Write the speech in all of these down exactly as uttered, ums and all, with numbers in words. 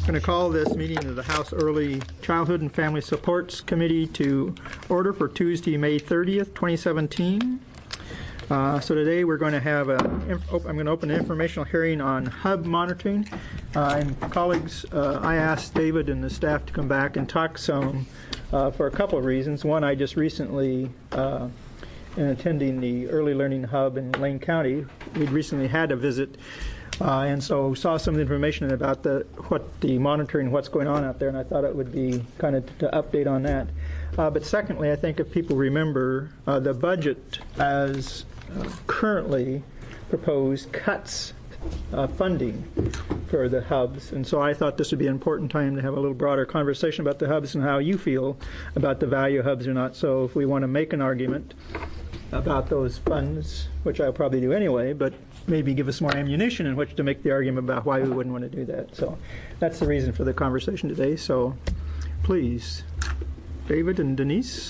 I'm going to call this meeting of the House Early Childhood and Family Supports Committee to order for Tuesday, May thirtieth, twenty seventeen. Uh, so today we're going to have a, I'm going to open an informational hearing on hub monitoring. Uh, and colleagues, uh, I asked David and the staff to come back and talk some uh, for a couple of reasons. One, I just recently, uh, in attending the Early Learning Hub in Lane County, we'd recently had a visit. Uh, and so saw some information about the what the monitoring, what's going on out there, and I thought it would be kind of to update on that. Uh, but secondly, I think if people remember, uh, the budget as uh, currently proposed cuts uh, funding for the hubs, and so I thought this would be an important time to have a little broader conversation about the hubs and how you feel about the value of hubs or not. So if we want to make an argument about those funds, which I'll probably do anyway, but maybe give us more ammunition in which to make the argument about why we wouldn't want to do that. So that's the reason for the conversation today. So please, David and Denise.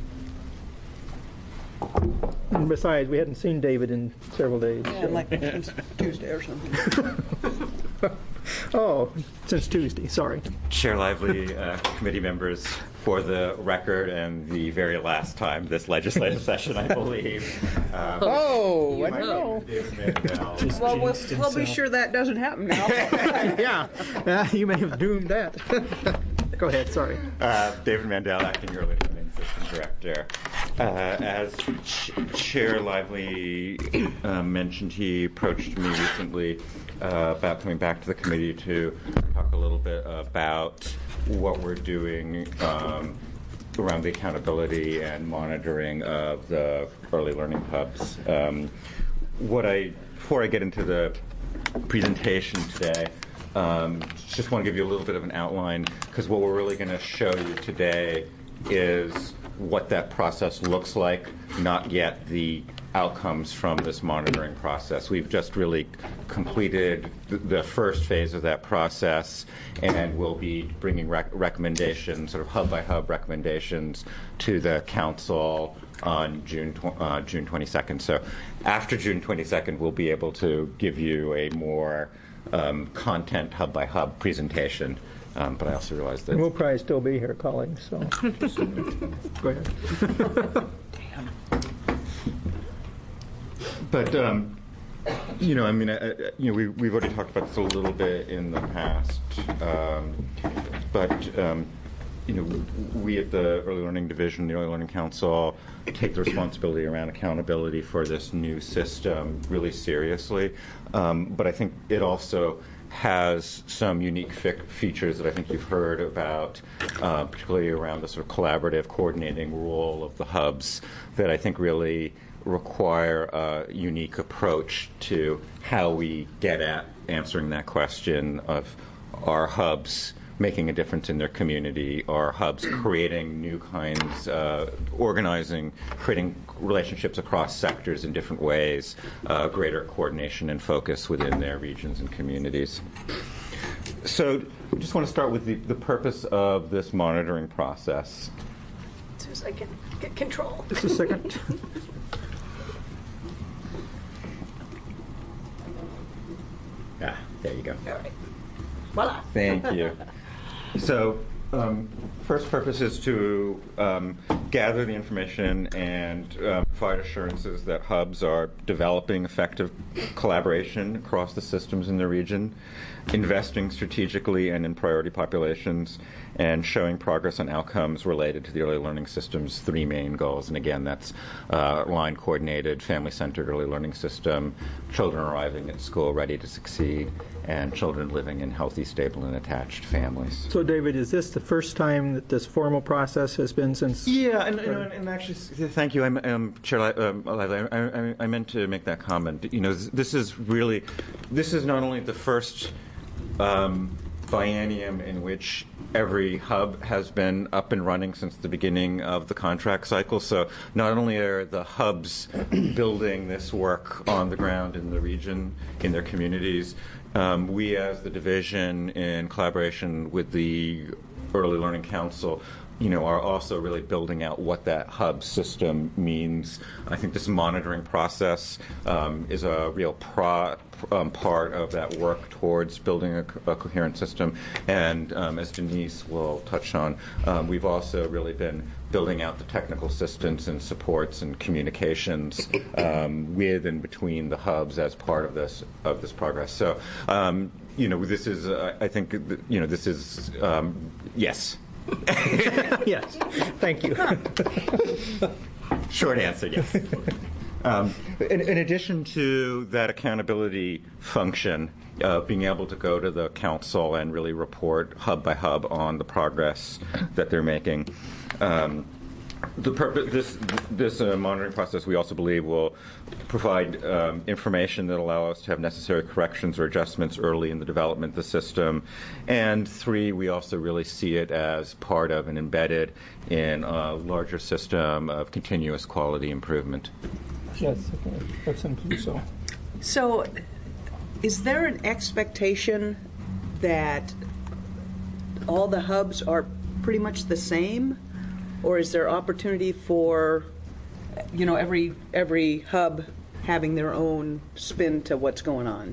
And besides, we hadn't seen David in several days. Yeah, so. like since Tuesday or something. Oh, since Tuesday, sorry. Chair Lively, uh, committee members, for the record and the very last time this legislative session, I believe. Um, oh, I don't know. Well, we'll, we'll be sure that doesn't happen now. Yeah, uh, you may have doomed that. Go ahead, sorry. Uh, David Mandel, Acting Early Learning System Director. Uh, as Ch- Chair Lively uh, mentioned, he approached me recently uh, about coming back to the committee to talk a little bit about what we're doing um, around the accountability and monitoring of the early learning hubs. Um, what I, before I get into the presentation today, um, just want to give you a little bit of an outline, because what we're really going to show you today is what that process looks like, not yet the outcomes from this monitoring process. We've just really completed th- the first phase of that process, and we'll be bringing rec- recommendations, sort of hub by hub recommendations, to the council on June tw- uh, June twenty-second. So after June twenty-second, we'll be able to give you a more um, content hub by hub presentation. Um, but I also realize that... And we'll probably still be here, colleagues, so... Go ahead. Damn. But, um, you know, I mean, I, I, you know, we, we've already talked about this a little bit in the past, um, but, um, you know, we at the Early Learning Division, the Early Learning Council, take the responsibility around accountability for this new system really seriously. Um, but I think it also has some unique fi- features that I think you've heard about, uh, particularly around the sort of collaborative, coordinating role of the hubs, that I think really require a unique approach to how we get at answering that question of, are hubs making a difference in their community? Are hubs creating new kinds, uh, organizing, creating relationships across sectors in different ways, uh, greater coordination and focus within their regions and communities? So I just want to start with the, the purpose of this monitoring process. As soon as I can get control. Just a second. Ah, there you go. All right. Voila. Thank you. So, um, first purpose is to um, gather the information and uh, provide assurances that hubs are developing effective collaboration across the systems in the region, investing strategically and in priority populations, and showing progress on outcomes related to the early learning system's three main goals. And again, that's uh, line-coordinated, family-centered early learning system, children arriving at school ready to succeed, and children living in healthy, stable, and attached families. So, David, is this the first time that this formal process has been since? Yeah, and, and, and actually, thank you, I'm, um, Chair um, Lively. I, I, I meant to make that comment. You know, this is really, this is not only the first um, biennium in which every hub has been up and running since the beginning of the contract cycle. So not only are the hubs building this work on the ground in the region, in their communities, um, we as the division, in collaboration with the Early Learning Council, you know, are also really building out what that hub system means. I think this monitoring process um, is a real pro, um, part of that work towards building a, a coherent system. And um, as Denise will touch on, um, we've also really been building out the technical assistance and supports and communications um, with and between the hubs as part of this of this progress. So, um, you know, this is, uh, I think, you know, this is, um, yes. Yes, thank you. Short answer, yes. Um, in, in addition to that accountability function, uh, being able to go to the council and really report hub by hub on the progress that they're making. Um, The purpose, this this uh, monitoring process, we also believe, will provide um, information that allow us to have necessary corrections or adjustments early in the development of the system. And three, we also really see it as part of and embedded in a larger system of continuous quality improvement. Yes, okay. That's include so. So, is there an expectation that all the hubs are pretty much the same? Or is there opportunity for, you know, every every hub having their own spin to what's going on?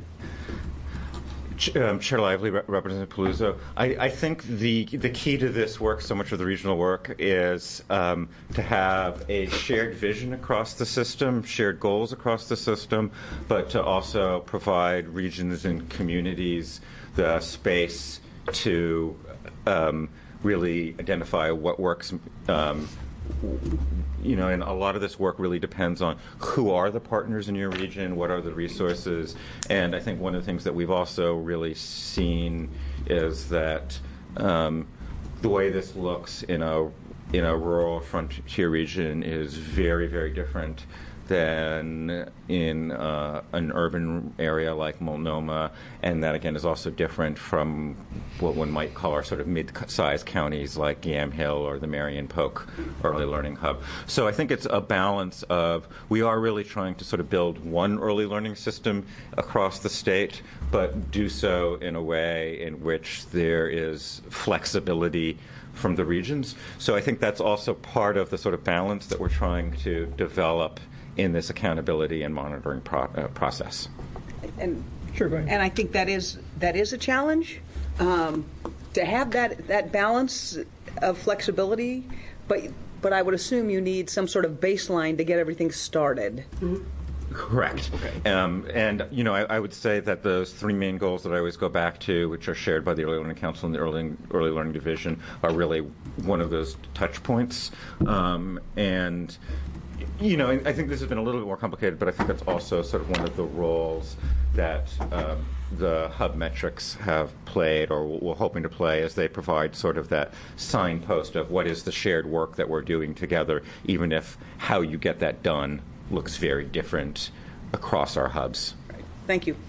Um, Chair Lively, Re- Representative Paluzzo, I, I think the the key to this work, so much of the regional work, is um, to have a shared vision across the system, shared goals across the system, but to also provide regions and communities the space to um, really identify what works. Um, you know, and a lot of this work really depends on who are the partners in your region, what are the resources, and I think one of the things that we've also really seen is that um, the way this looks in a in a rural frontier region is very, very different than in uh, an urban area like Multnomah, and that again is also different from what one might call our sort of mid-sized counties like Yamhill or the Marion Polk Early Learning Hub. So I think it's a balance of, we are really trying to sort of build one early learning system across the state, but do so in a way in which there is flexibility from the regions. So I think that's also part of the sort of balance that we're trying to develop in this accountability and monitoring pro- uh, process. And Sure, go ahead. and I think that is that is a challenge um, to have that that balance of flexibility, but but I would assume you need some sort of baseline to get everything started. Mm-hmm. Correct. Okay. Um, and, you know, I, I would say that those three main goals that I always go back to, which are shared by the Early Learning Council and the Early, Early Learning Division, are really one of those touch points. Um, and, you know, I think this has been a little bit more complicated, but I think that's also sort of one of the roles that um, the hub metrics have played, or we're hoping to play, as they provide sort of that signpost of what is the shared work that we're doing together, even if how you get that done looks very different across our hubs. Thank you.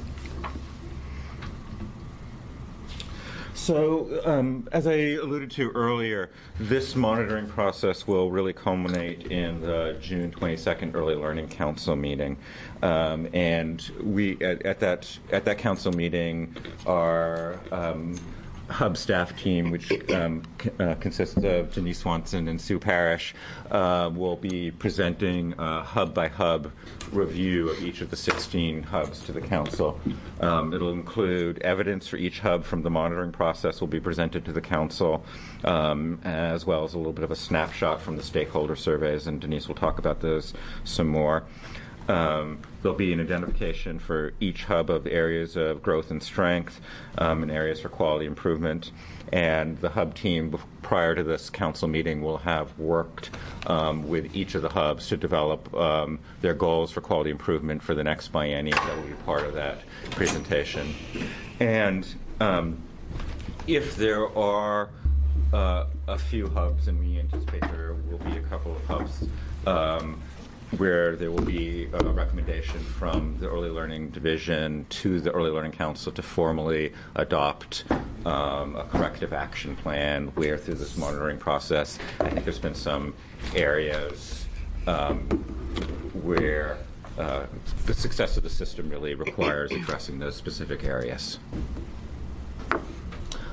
So, um, as I alluded to earlier, this monitoring process will really culminate in the June twenty-second Early Learning Council meeting, um, and we at, at that at that council meeting, our um, hub staff team, which um, c- uh, consists of Denise Swanson and Sue Parrish, uh, will be presenting a hub-by-hub review of each of the sixteen hubs to the council. Um, it'll include evidence for each hub from the monitoring process will be presented to the council, um, as well as a little bit of a snapshot from the stakeholder surveys, and Denise will talk about those some more. Um, there'll be an identification for each hub of areas of growth and strength, um, and areas for quality improvement. And the hub team, prior to this council meeting, will have worked um, with each of the hubs to develop um, their goals for quality improvement for the next biennium. That will be part of that presentation. And um, if there are uh, a few hubs, and we anticipate there will be a couple of hubs, um, where there will be a recommendation from the Early Learning Division to the Early Learning Council to formally adopt um, a corrective action plan where through this monitoring process, I think there's been some areas um, where uh, the success of the system really requires addressing those specific areas.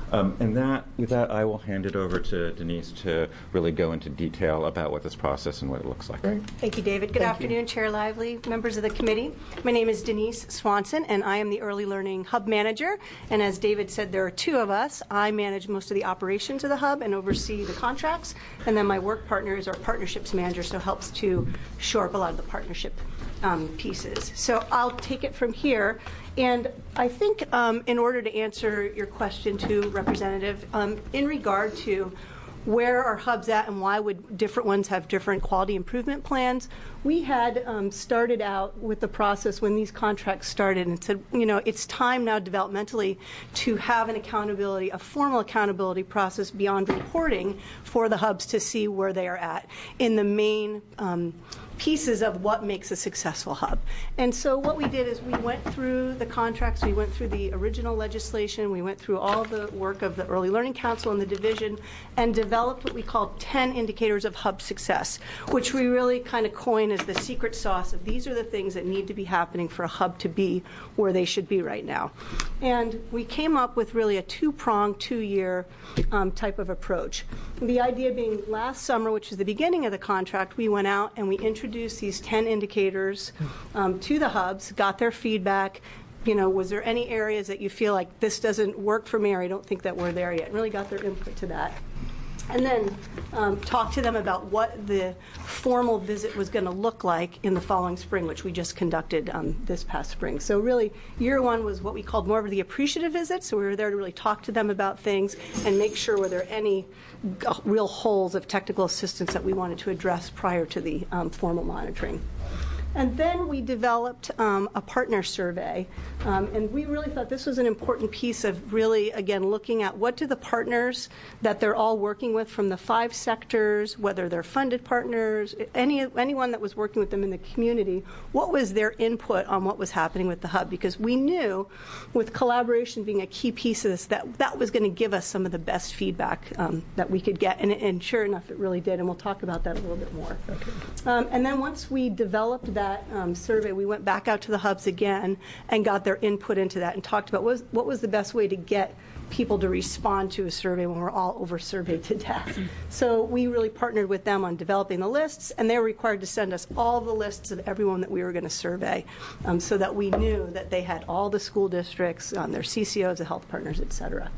Um, and that, with that, I will hand it over to Denise to really go into detail about what this process and what it looks like. Great. Thank you, David. Good Thank afternoon, you. Chair Lively, members of the committee. My name is Denise Swanson, and I am the Early Learning Hub Manager. And as David said, there are two of us. I manage most of the operations of the hub and oversee the contracts. And then my work partner is our partnerships manager, so helps to shore up a lot of the partnership um, pieces. So I'll take it from here. And I think um, in order to answer your question to Representative, um, in regard to where are hubs at and why would different ones have different quality improvement plans, we had um, started out with the process when these contracts started and said, you know, it's time now developmentally to have an accountability, a formal accountability process beyond reporting for the hubs to see where they are at in the main um, pieces of what makes a successful hub. And so what we did is we went through the contracts, we went through the original legislation, we went through all the work of the Early Learning Council and the division, and developed what we call ten indicators of hub success, which we really kind of coin as the secret sauce of these are the things that need to be happening for a hub to be where they should be right now. And we came up with really a two-pronged, two-year um, type of approach. The idea being last summer, which was the beginning of the contract, we went out and we introduced these ten indicators um, to the hubs, got their feedback. You know, was there any areas that you feel like this doesn't work for me or I don't think that we're there yet? And really got their input to that. And then um, talk to them about what the formal visit was going to look like in the following spring, which we just conducted um, this past spring. So really, year one was what we called more of the appreciative visit. So we were there to really talk to them about things and make sure were there any real holes of technical assistance that we wanted to address prior to the um, formal monitoring. And then we developed um, a partner survey, um, and we really thought this was an important piece of really, again, looking at what do the partners that they're all working with from the five sectors, whether they're funded partners, any anyone that was working with them in the community, what was their input on what was happening with the hub? Because we knew, with collaboration being a key piece of this, that that was going to give us some of the best feedback um, that we could get, and, and sure enough, it really did, and we'll talk about that a little bit more. Okay. Um, and then once we developed that that um, survey, we went back out to the hubs again and got their input into that and talked about what was, what was the best way to get people to respond to a survey when we're all over-surveyed to death. So we really partnered with them on developing the lists, and they were required to send us all the lists of everyone that we were going to survey um, so that we knew that they had all the school districts, um, their C C Os, the health partners, et cetera.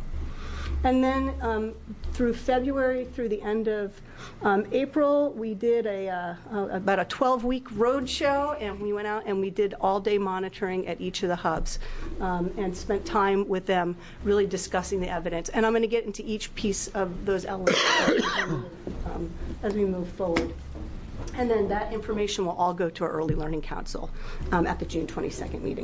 And then um, through February, through the end of um, April, we did a uh, uh, about a twelve-week road show, and we went out and we did all-day monitoring at each of the hubs um, and spent time with them really discussing the evidence. And I'm going to get into each piece of those elements as we move, um, as we move forward. And then that information will all go to our Early Learning Council um, at the June twenty-second meeting.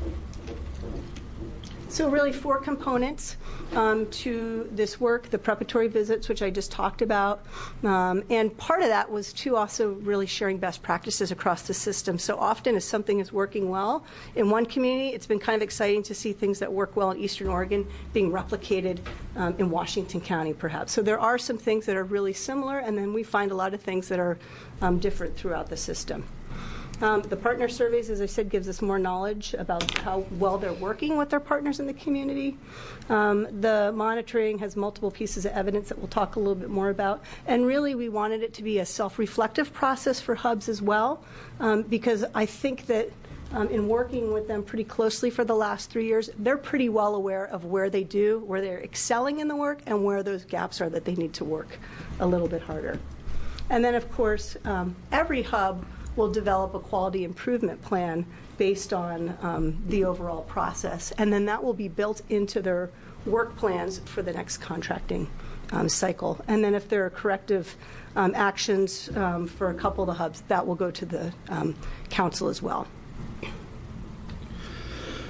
So really four components um, to this work, the preparatory visits, which I just talked about. Um, and part of that was, too, also really sharing best practices across the system. So often as something is working well in one community, it's been kind of exciting to see things that work well in Eastern Oregon being replicated um, in Washington County, perhaps. So there are some things that are really similar, and then we find a lot of things that are um, different throughout the system. Um, the partner surveys, as I said, gives us more knowledge about how well they're working with their partners in the community. Um, the monitoring has multiple pieces of evidence that we'll talk a little bit more about. And really, we wanted it to be a self-reflective process for hubs as well, um, because I think that um, in working with them pretty closely for the last three years, they're pretty well aware of where they do, where they're excelling in the work, and where those gaps are that they need to work a little bit harder. And then, of course, um, every hub will develop a quality improvement plan based on um, the overall process. And then that will be built into their work plans for the next contracting um, cycle. And then if there are corrective um, actions um, for a couple of the hubs, that will go to the um, council as well.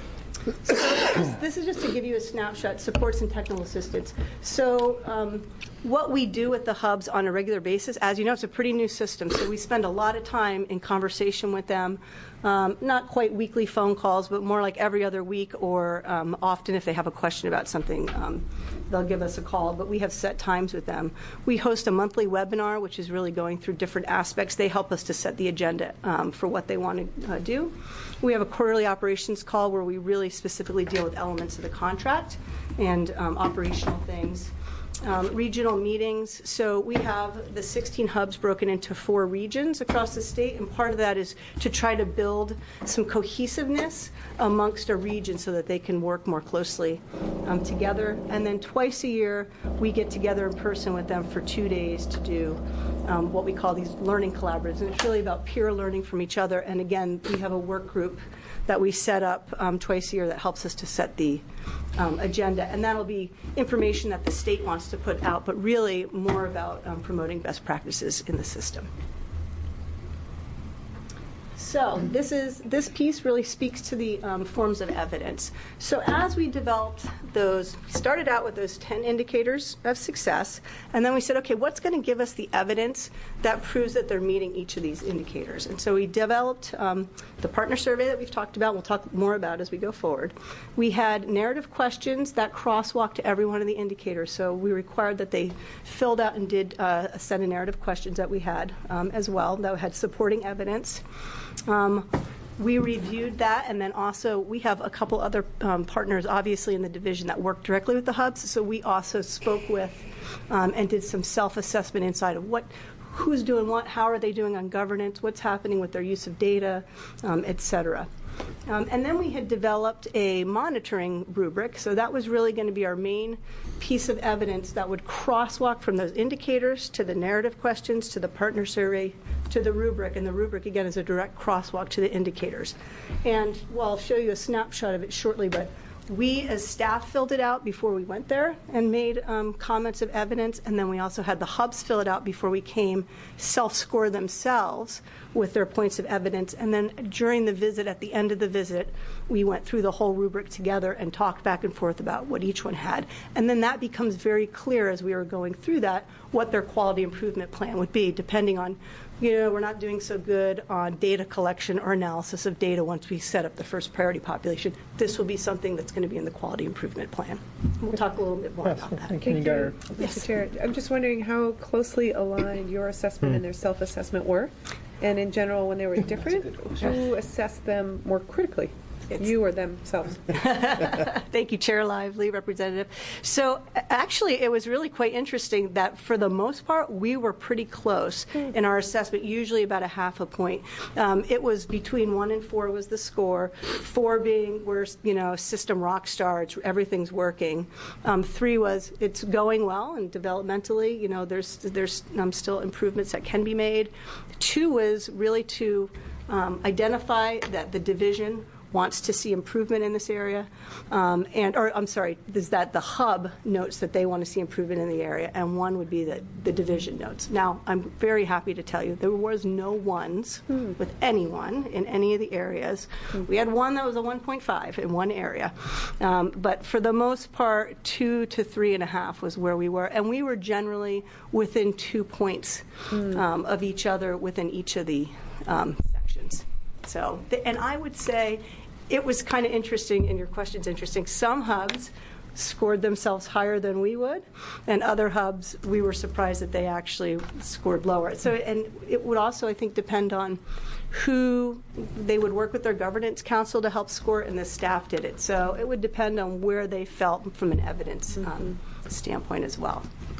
So this, this is just to give you a snapshot, supports and technical assistance. So um, what we do with the hubs on a regular basis, as you know, it's a pretty new system, so we spend a lot of time in conversation with them, um, not quite weekly phone calls, but more like every other week, or um, often if they have a question about something, um, they'll give us a call, but we have set times with them. We host a monthly webinar, which is really going through different aspects. They help us to set the agenda um, for what they want to uh, do. We have a quarterly operations call where we really specifically deal with elements of the contract and um, operational things. Um, regional meetings. So we have the sixteen hubs broken into four regions across the state, and part of that is to try to build some cohesiveness amongst a region so that they can work more closely um, together. And then twice a year, we get together in person with them for two days to do um, what we call these learning collaboratives. And it's really about peer learning from each other. And again, we have a work group that we set up um, twice a year that helps us to set the um, agenda. And that'll be information that the state wants to put out, but really more about um, promoting best practices in the system. So this is this piece really speaks to the um, forms of evidence. So as we developed those, we started out with those ten indicators of success, and then we said, okay, what's going to give us the evidence that proves that they're meeting each of these indicators? And so we developed um, the partner survey that we've talked about. We'll talk more about as we go forward. We had narrative questions that crosswalk to every one of the indicators. So we required that they filled out and did uh, a set of narrative questions that we had um, as well that had supporting evidence. Um, we reviewed that, and then also we have a couple other um, partners, obviously, in the division that work directly with the hubs. So we also spoke with um, and did some self-assessment inside of what, who's doing what, how are they doing on governance, what's happening with their use of data, um, et cetera. Um, and then we had developed a monitoring rubric, so that was really going to be our main piece of evidence that would crosswalk from those indicators to the narrative questions, to the partner survey, to the rubric. And the rubric, again, is a direct crosswalk to the indicators. And, well, I'll show you a snapshot of it shortly, but we as staff filled it out before we went there and made um, comments of evidence, and then we also had the hubs fill it out before we came, self-score themselves with their points of evidence. And then during the visit, at the end of the visit, we went through the whole rubric together and talked back and forth about what each one had. And then that becomes very clear as we were going through that what their quality improvement plan would be, depending on, you know, we're not doing so good on data collection or analysis of data once we set up the first priority population. This will be something that's going to be in the quality improvement plan. We'll talk a little bit more about that. Thank you, Geyer. Mister Chair, I'm just wondering how closely aligned your assessment and their self-assessment were, and in general, when they were different, who assessed them more critically? It's you or themselves? Thank you, Chair Lively, Representative. So actually, it was really quite interesting that for the most part, we were pretty close in our assessment, usually about a half a point. Um, it was between one and four was the score, four being we're, you know, system rock star, it's, everything's working. Um, three was it's going well, and developmentally, you know, there's, there's um, still improvements that can be made. Two was really to um, identify that the division wants to see improvement in this area, um, and or I'm sorry, is that the hub notes that they want to see improvement in the area, and one would be that the division notes. Now, I'm very happy to tell you there was no ones hmm. with anyone in any of the areas. Hmm. We had one that was a one point five in one area, um, but for the most part, two to three and a half was where we were, and we were generally within two points hmm. um, of each other within each of the um, sections. So, and I would say it was kind of interesting, and your question's interesting. Some hubs scored themselves higher than we would, and other hubs, we were surprised that they actually scored lower. So, and it would also, I think, depend on who they would work with their governance council to help score, and the staff did it. So it would depend on where they felt from an evidence um, standpoint as well.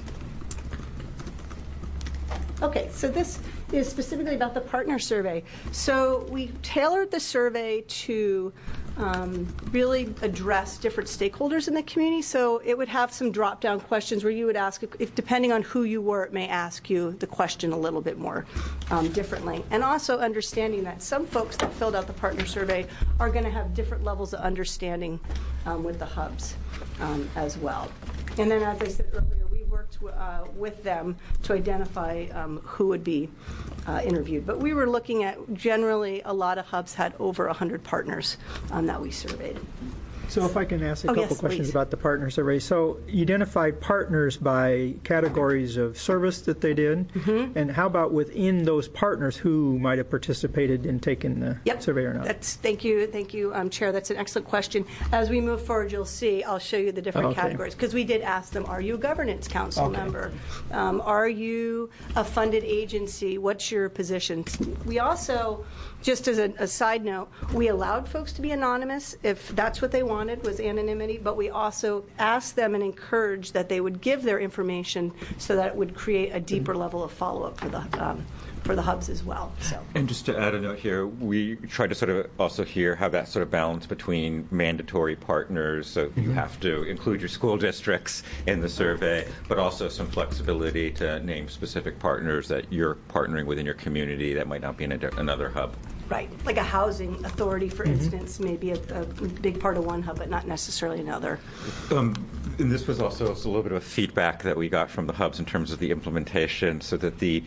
Okay, so this is specifically about the partner survey. So we tailored the survey to um, really address different stakeholders in the community. So it would have some drop-down questions where you would ask, if depending on who you were, it may ask you the question a little bit more um, differently. And also understanding that some folks that filled out the partner survey are going to have different levels of understanding um, with the hubs um, as well. And then, as I said earlier, we worked uh, with them to identify um, who would be uh, interviewed. But we were looking at, generally, a lot of hubs had over one hundred partners um, that we surveyed. So if I can ask a Oh, couple yes, questions please. about the partner survey. So you identified partners by categories of service that they did, Mm-hmm. and how about within those partners who might have participated in taking the Yep. survey or not? That's, thank you, thank you, um, Chair. That's an excellent question. As we move forward, you'll see, I'll show you the different Okay. categories, because we did ask them, are you a governance council Okay. member? Um, Are you a funded agency? What's your position? We also, just as a, a side note, we allowed folks to be anonymous if that's what they wanted, was anonymity, but we also asked them and encouraged that they would give their information so that it would create a deeper level of follow-up for the, um, for the hubs as well, so. And just to add a note here, we try to sort of also here have that sort of balance between mandatory partners, so you have to include your school districts in the survey, but also some flexibility to name specific partners that you're partnering with in your community that might not be in a, another hub. Right, like a housing authority, for instance, may be a, a big part of one hub, but not necessarily another. Um, and this was also a little bit of feedback that we got from the hubs in terms of the implementation, so that the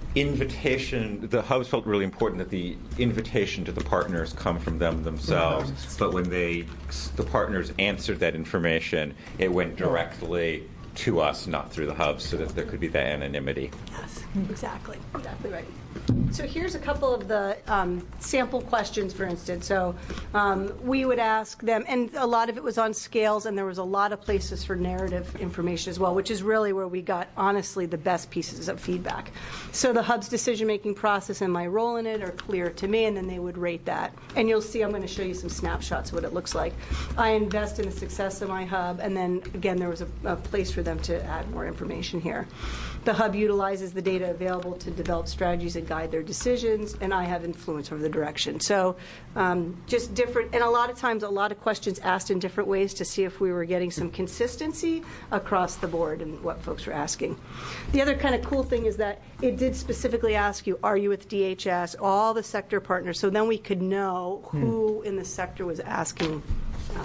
invitation, the hubs felt really important that the invitation to the partners come from them themselves, but when they, the partners answered that information, it went directly to us, not through the hubs, so that there could be that anonymity. Yes, exactly, exactly right. So here's a couple of the um, sample questions, for instance. So um, we would ask them, and a lot of it was on scales, and there was a lot of places for narrative information as well, which is really where we got, honestly, the best pieces of feedback. So the hub's decision-making process and my role in it are clear to me, and then they would rate that. And you'll see, I'm going to show you some snapshots of what it looks like. I invest in the success of my hub, and then, again, there was a, a place for them to add more information here. The hub utilizes the data available to develop strategies that guide their decisions, and I have influence over the direction. So um, just different, and a lot of times a lot of questions asked in different ways to see if we were getting some consistency across the board in what folks were asking. The other kind of cool thing is that it did specifically ask you, are you with D H S, all the sector partners, so then we could know who in the sector was asking, um,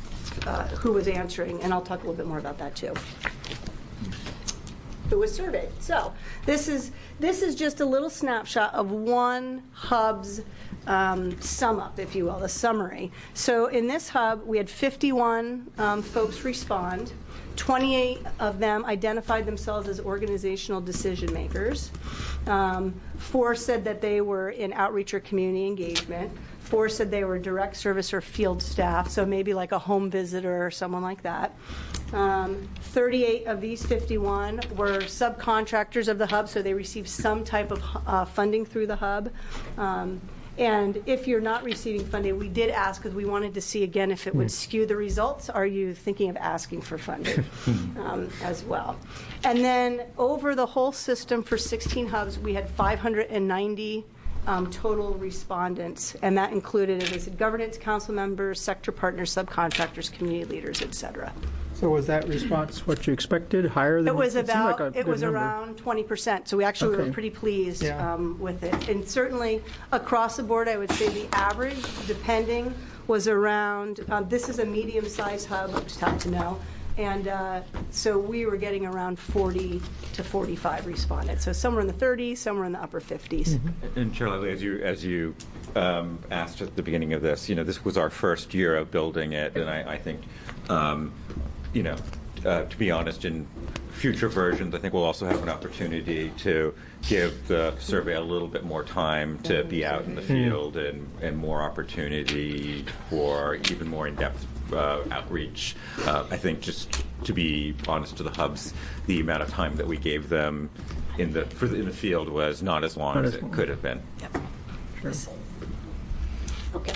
uh, who was answering, and I'll talk a little bit more about that too. Who was surveyed. So this is this is just a little snapshot of one hub's um, sum up, if you will, the summary. So in this hub, we had fifty-one um, folks respond. twenty-eight of them identified themselves as organizational decision makers. Um, four said that they were in outreach or community engagement. Four said they were direct service or field staff, so maybe like a home visitor or someone like that. Um, thirty-eight of these fifty-one were subcontractors of the hub, so they received some type of uh, funding through the hub. Um, and if you're not receiving funding, we did ask because we wanted to see again if it would skew the results. Are you thinking of asking for funding um, as well? And then over the whole system for sixteen hubs, we had five hundred ninety Um, total respondents, and that included, as I said, governance council members, sector partners, subcontractors, community leaders, et cetera. So was that response what you expected, higher than? It was seemed about, like a it good was number. around twenty percent, so we actually Okay. were pretty pleased Yeah. um, with it. And certainly, across the board, I would say the average, depending, was around, um, this is a medium-sized hub, I just have to know, and uh, so we were getting around forty to forty-five respondents. So somewhere in the thirties, somewhere in the upper fifties. Mm-hmm. And Charlie, as you as you um, asked at the beginning of this, you know, this was our first year of building it, and I, I think, um, you know, uh, to be honest, in future versions, I think we'll also have an opportunity to give the survey a little bit more time to be out in the field and, and more opportunity for even more in-depth uh, outreach. Uh, I think just to be honest to the hubs, the amount of time that we gave them in the for the, in the field was not as long Not as as it long. could have been. Yep. Yes. Okay.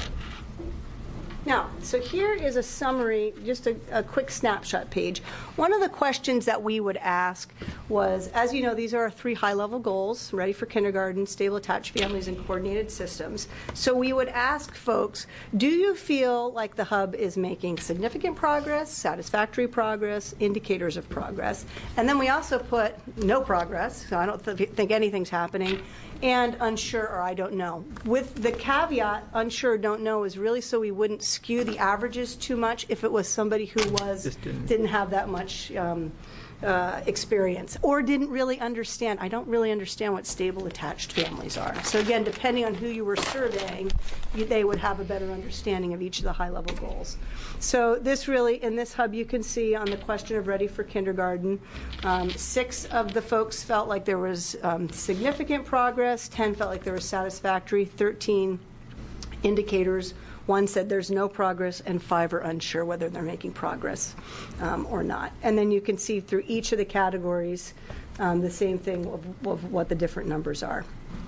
Now, so here is a summary, just a, a quick snapshot page. One of the questions that we would ask was, as you know, these are our three high-level goals, ready for kindergarten, stable attached families, and coordinated systems. So we would ask folks, do you feel like the hub is making significant progress, satisfactory progress, indicators of progress? And then we also put no progress, so I don't th- think anything's happening, and unsure or I don't know. With the caveat, unsure, don't know is really so we wouldn't skew the averages too much if it was somebody who was Just didn't- didn't have that much um, uh, experience, or didn't really understand. I don't really understand what stable attached families are. So again, depending on who you were surveying, you, they would have a better understanding of each of the high-level goals. So this really, in this hub, you can see on the question of ready for kindergarten, um, six of the folks felt like there was um, significant progress, ten felt like there was satisfactory, thirteen indicators. One said there's no progress, and five are unsure whether they're making progress um, or not. And then you can see through each of the categories um, the same thing of, of what the different numbers are.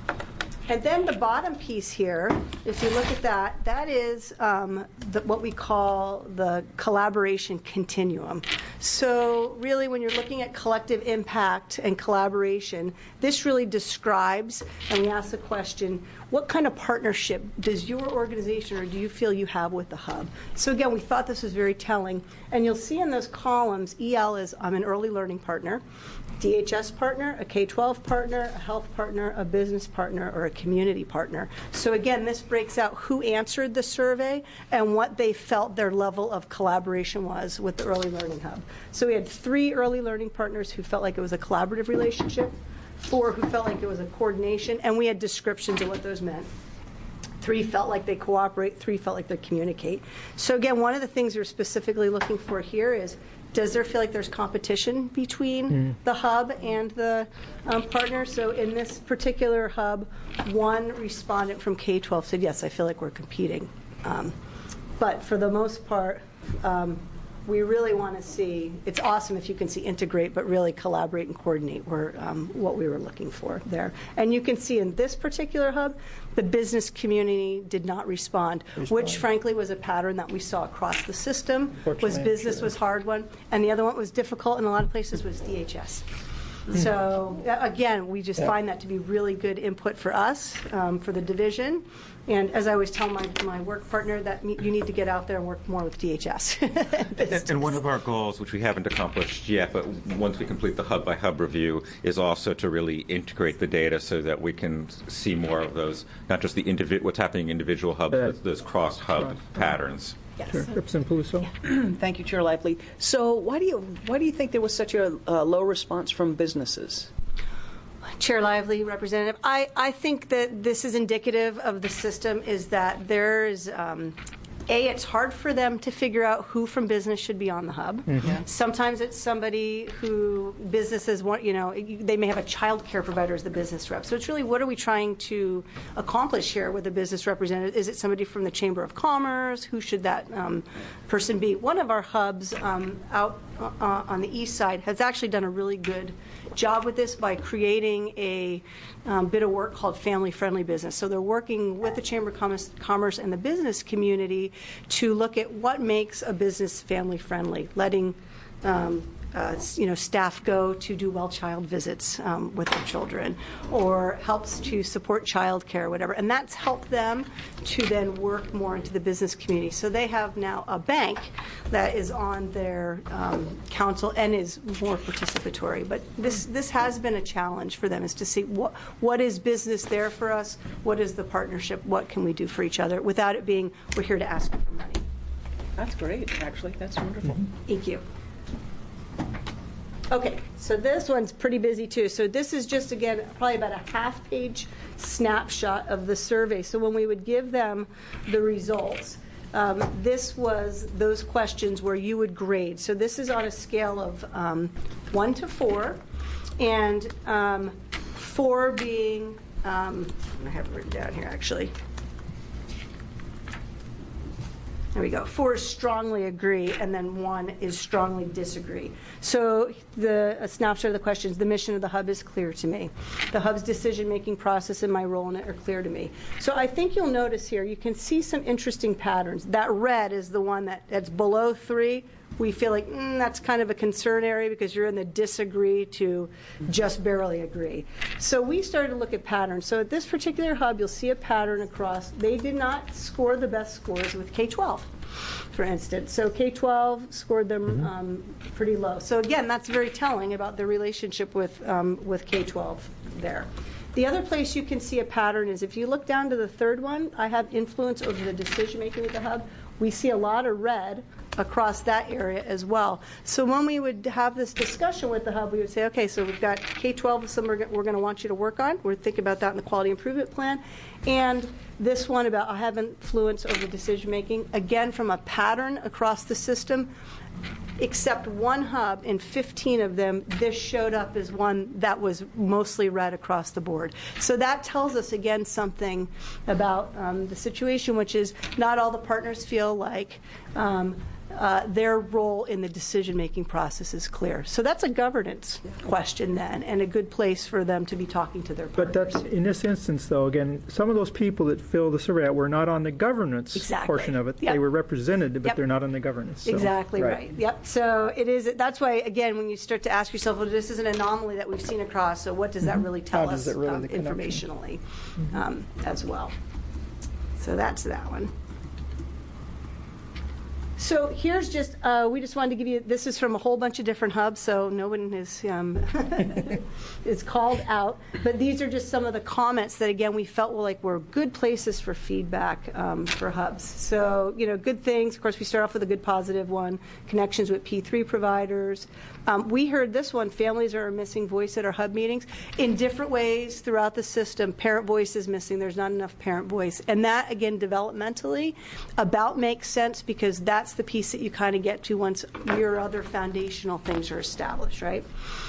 And then the bottom piece here, if you look at that, that is um, the, what we call the collaboration continuum. So really, when you're looking at collective impact and collaboration, this really describes, and we ask the question, what kind of partnership does your organization or do you feel you have with the hub? So again, we thought this was very telling. And you'll see in those columns, E L is I'm an early learning partner, D H S partner, a K twelve partner, a health partner, a business partner, or a community partner. So again, this breaks out who answered the survey and what they felt their level of collaboration was with the Early Learning Hub. So we had three early learning partners who felt like it was a collaborative relationship, four who felt like it was a coordination, and we had descriptions of what those meant. Three felt like they cooperate, three felt like they communicate. So again, one of the things we're specifically looking for here is, does there feel like there's competition between mm. the hub and the um, partner? So in this particular hub, one respondent from K twelve said, yes, I feel like we're competing. Um, but for the most part, um, we really want to see, it's awesome if you can see integrate, but really collaborate and coordinate were um, what we were looking for there. And you can see in this particular hub, the business community did not respond, respond. which frankly was a pattern that we saw across the system. Was business sure. was hard one, and the other one was difficult in a lot of places was D H S. So again, we just yeah. find that to be really good input for us, um, for the division. And as I always tell my, my work partner, that you need to get out there and work more with D H S. and, and one of our goals, which we haven't accomplished yet, but once we complete the hub by hub review, is also to really integrate the data so that we can see more of those, not just the indivi- what's happening in individual hubs, uh, but those cross-hub cross. patterns. Yes. Sure. Representative Peluso. Yeah. Thank you, Chair Lively. So why do you why do you think there was such a uh, low response from businesses? Chair Lively, Representative, I, I think that this is indicative of the system is that there's, um, A, it's hard for them to figure out who from business should be on the hub. Mm-hmm. Yeah. Sometimes it's somebody who businesses want, you know, they may have a child care provider as the business rep. So it's really, what are we trying to accomplish here with a business representative? Is it somebody from the Chamber of Commerce? Who should that um, person be? One of our hubs um, out uh, on the east side has actually done a really good job with this by creating a um, bit of work called Family Friendly Business. So they're working with the Chamber of Commerce, Commerce and the business community to look at what makes a business family friendly, letting um, uh, you know, staff go to do well child visits um, with their children, or helps to support child care, whatever. And that's helped them to then work more into the business community. So they have now a bank that is on their um, council and is more participatory. But this this has been a challenge for them, is to see what what is business there for us, what is the partnership, what can we do for each other, without it being, we're here to ask you for money. That's great, actually. That's wonderful. Mm-hmm. Thank you. Okay, so this one's pretty busy too. So this is just, again, probably about a half-page snapshot of the survey. So when we would give them the results, um, this was those questions where you would grade. So this is on a scale of um, one to four, and um, four being, um, I have it written down here actually. There we go. Four is strongly agree, and then one is strongly disagree. So the a snapshot of the questions, the mission of the hub is clear to me. The hub's decision-making process and my role in it are clear to me. So I think you'll notice here, you can see some interesting patterns. That red is the one that, that's below three. We feel like mm, that's kind of a concern area because you're in the disagree to just barely agree. So we started to look at patterns. So at this particular hub, you'll see a pattern across. They did not score the best scores with K twelve, for instance. So K twelve scored them um, pretty low. So again, that's very telling about the relationship with, um, with K twelve there. The other place you can see a pattern is if you look down to the third one, I have influence over the decision making with the hub. We see a lot of red across that area as well. So when we would have this discussion with the hub, we would say, okay, so we've got K twelve, some we're going to want you to work on. We're thinking about that in the quality improvement plan. And this one about I have influence over decision making, again, from a pattern across the system, except one hub, in fifteen of them, this showed up as one that was mostly red across the board. So that tells us, again, something about um, the situation, which is not all the partners feel like um, uh, their role in the decision-making process is clear. So that's a governance question then, and a good place for them to be talking to their But partners. that's, in this instance, though, again, some of those people that filled the survey out were not on the governance Exactly. portion of it. Yep. They were represented, but Yep. they're not on the governance. So, Exactly right. Yep. So it is. That's why, again, when you start to ask yourself, well, this is an anomaly that we've seen across. So what does that really tell How does us it really, um, the connection? informationally um, as well? So that's that one. So here's just, uh, we just wanted to give you, this is from a whole bunch of different hubs, so no one is, um, is called out. But these are just some of the comments that, again, we felt were like were good places for feedback um, for hubs. So, you know, good things. Of course, we start off with a good positive one, connections with P three providers. Um, we heard this one, families are a missing voice at our hub meetings. In different ways throughout the system, parent voice is missing. There's not enough parent voice. And that, again, developmentally, about makes sense because that's the piece that you kind of get to once your other foundational things are established, right?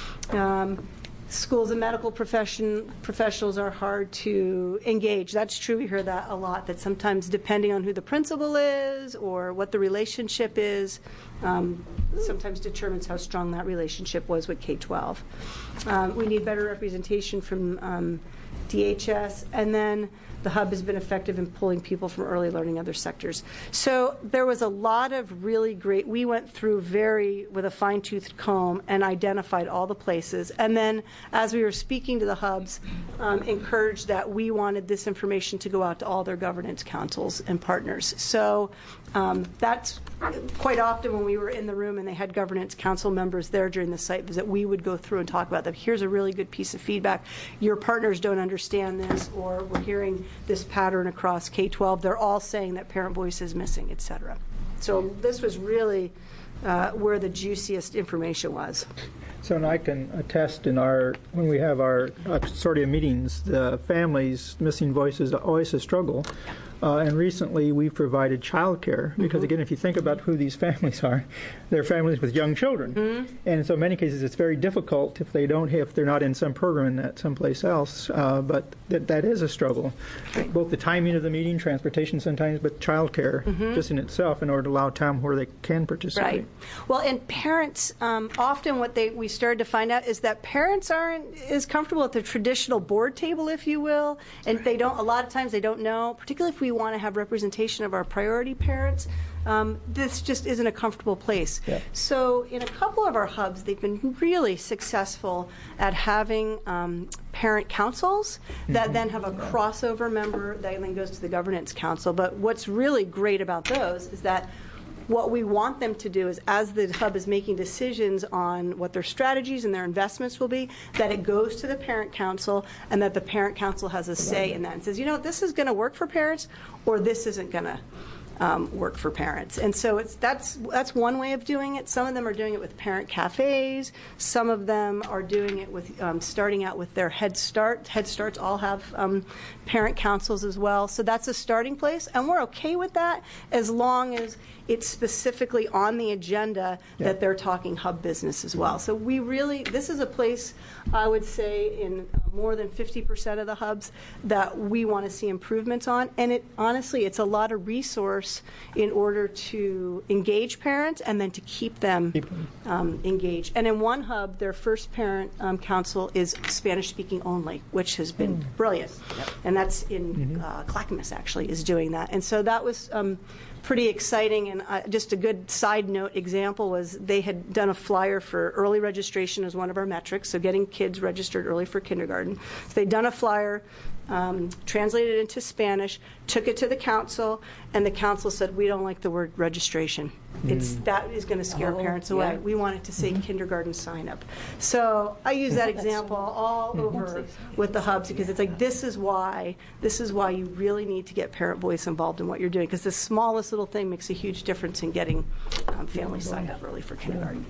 Um, schools and medical profession professionals are hard to engage. That's true. We hear that a lot, that sometimes depending on who the principal is or what the relationship is, um, sometimes determines how strong that relationship was with K twelve. Um, we need better representation from um, D H S, and then the hub has been effective in pulling people from early learning other sectors. So there was a lot of really great, we went through very, with a fine-toothed comb and identified all the places. And then as we were speaking to the hubs, um, encouraged that we wanted this information to go out to all their governance councils and partners. So um, that's quite often when we were in the room and they had governance council members there during the site visit, we would go through and talk about them. Here's a really good piece of feedback. Your partners don't understand this, or we're hearing this pattern across K twelve. They're all saying that parent voice is missing, et cetera. So this was really uh, where the juiciest information was. So and I can attest in our, when we have our consortium meetings, the families, missing voices are always a struggle. Uh, and recently we've provided childcare because, mm-hmm. again, if you think about who these families are, they're families with young children. Mm-hmm. And in so many cases it's very difficult if they don't have, if they're not in some program in that someplace else. Uh, but that that is a struggle. Right. Both the timing of the meeting, transportation sometimes, but childcare mm-hmm. just in itself in order to allow time where they can participate. Right. Well, and parents, um, often what they we started to find out is that parents aren't as comfortable at the traditional board table, if you will, and they don't, a lot of times they don't know, particularly if we want to have representation of our priority parents, um, this just isn't a comfortable place. Yeah. So in a couple of our hubs, they've been really successful at having um, parent councils that mm-hmm. then have a crossover member that then goes to the governance council. But what's really great about those is that what we want them to do is, as the hub is making decisions on what their strategies and their investments will be, that it goes to the parent council and that the parent council has a say in that and says, you know, this is going to work for parents or this isn't going to um, work for parents. And so it's that's that's one way of doing it. Some of them are doing it with parent cafes. Some of them are doing it with um, starting out with their Head Start. Head Starts all have um, parent councils as well. So that's a starting place, and we're okay with that as long as it's specifically on the agenda yeah. that they're talking hub business as well. So we really, this is a place, I would say, in more than fifty percent of the hubs that we want to see improvements on. And it honestly, it's a lot of resource in order to engage parents and then to keep them um, engaged. And in one hub, their first parent um, council is Spanish-speaking only, which has been mm. brilliant. Yep. And that's in mm-hmm. uh, Clackamas, actually, is doing that. And so that was um, pretty exciting. And uh, just a good side note example was they had done a flyer for early registration as one of our metrics, so getting kids registered early for kindergarten. So they'd done a flyer um, translated it into Spanish, took it to the council, and the council said, we don't like the word registration. It's that is going to scare Oh, parents away. yeah. We want it to say kindergarten sign up. So I use that example all over with the hubs because it's like this is why this is why you really need to get parent voice involved in what you're doing because the smallest little thing makes a huge difference in getting um, families signed up early for kindergarten.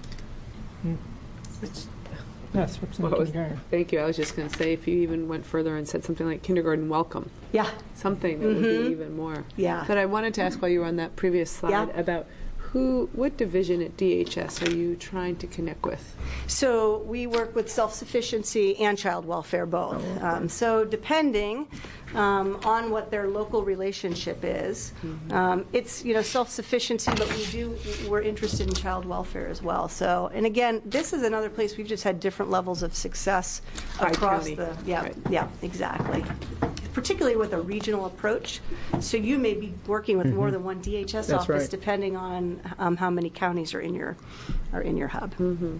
Yes, what's in What was- kindergarten? Thank you. I was just going to say, if you even went further and said something like kindergarten welcome, Yeah. something that would be even more. Yeah. But I wanted to ask while you were on that previous slide Yeah. about who, what division at D H S are you trying to connect with? So we work with self-sufficiency and child welfare both. Um, so depending um, on what their local relationship is, um, it's you know self-sufficiency, but we do we're interested in child welfare as well. So and again, this is another place we've just had different levels of success By across county. the yeah Right. yeah exactly. Particularly with a regional approach, so you may be working with more than one D H S That's office, right. depending on um, how many counties are in your are in your hub.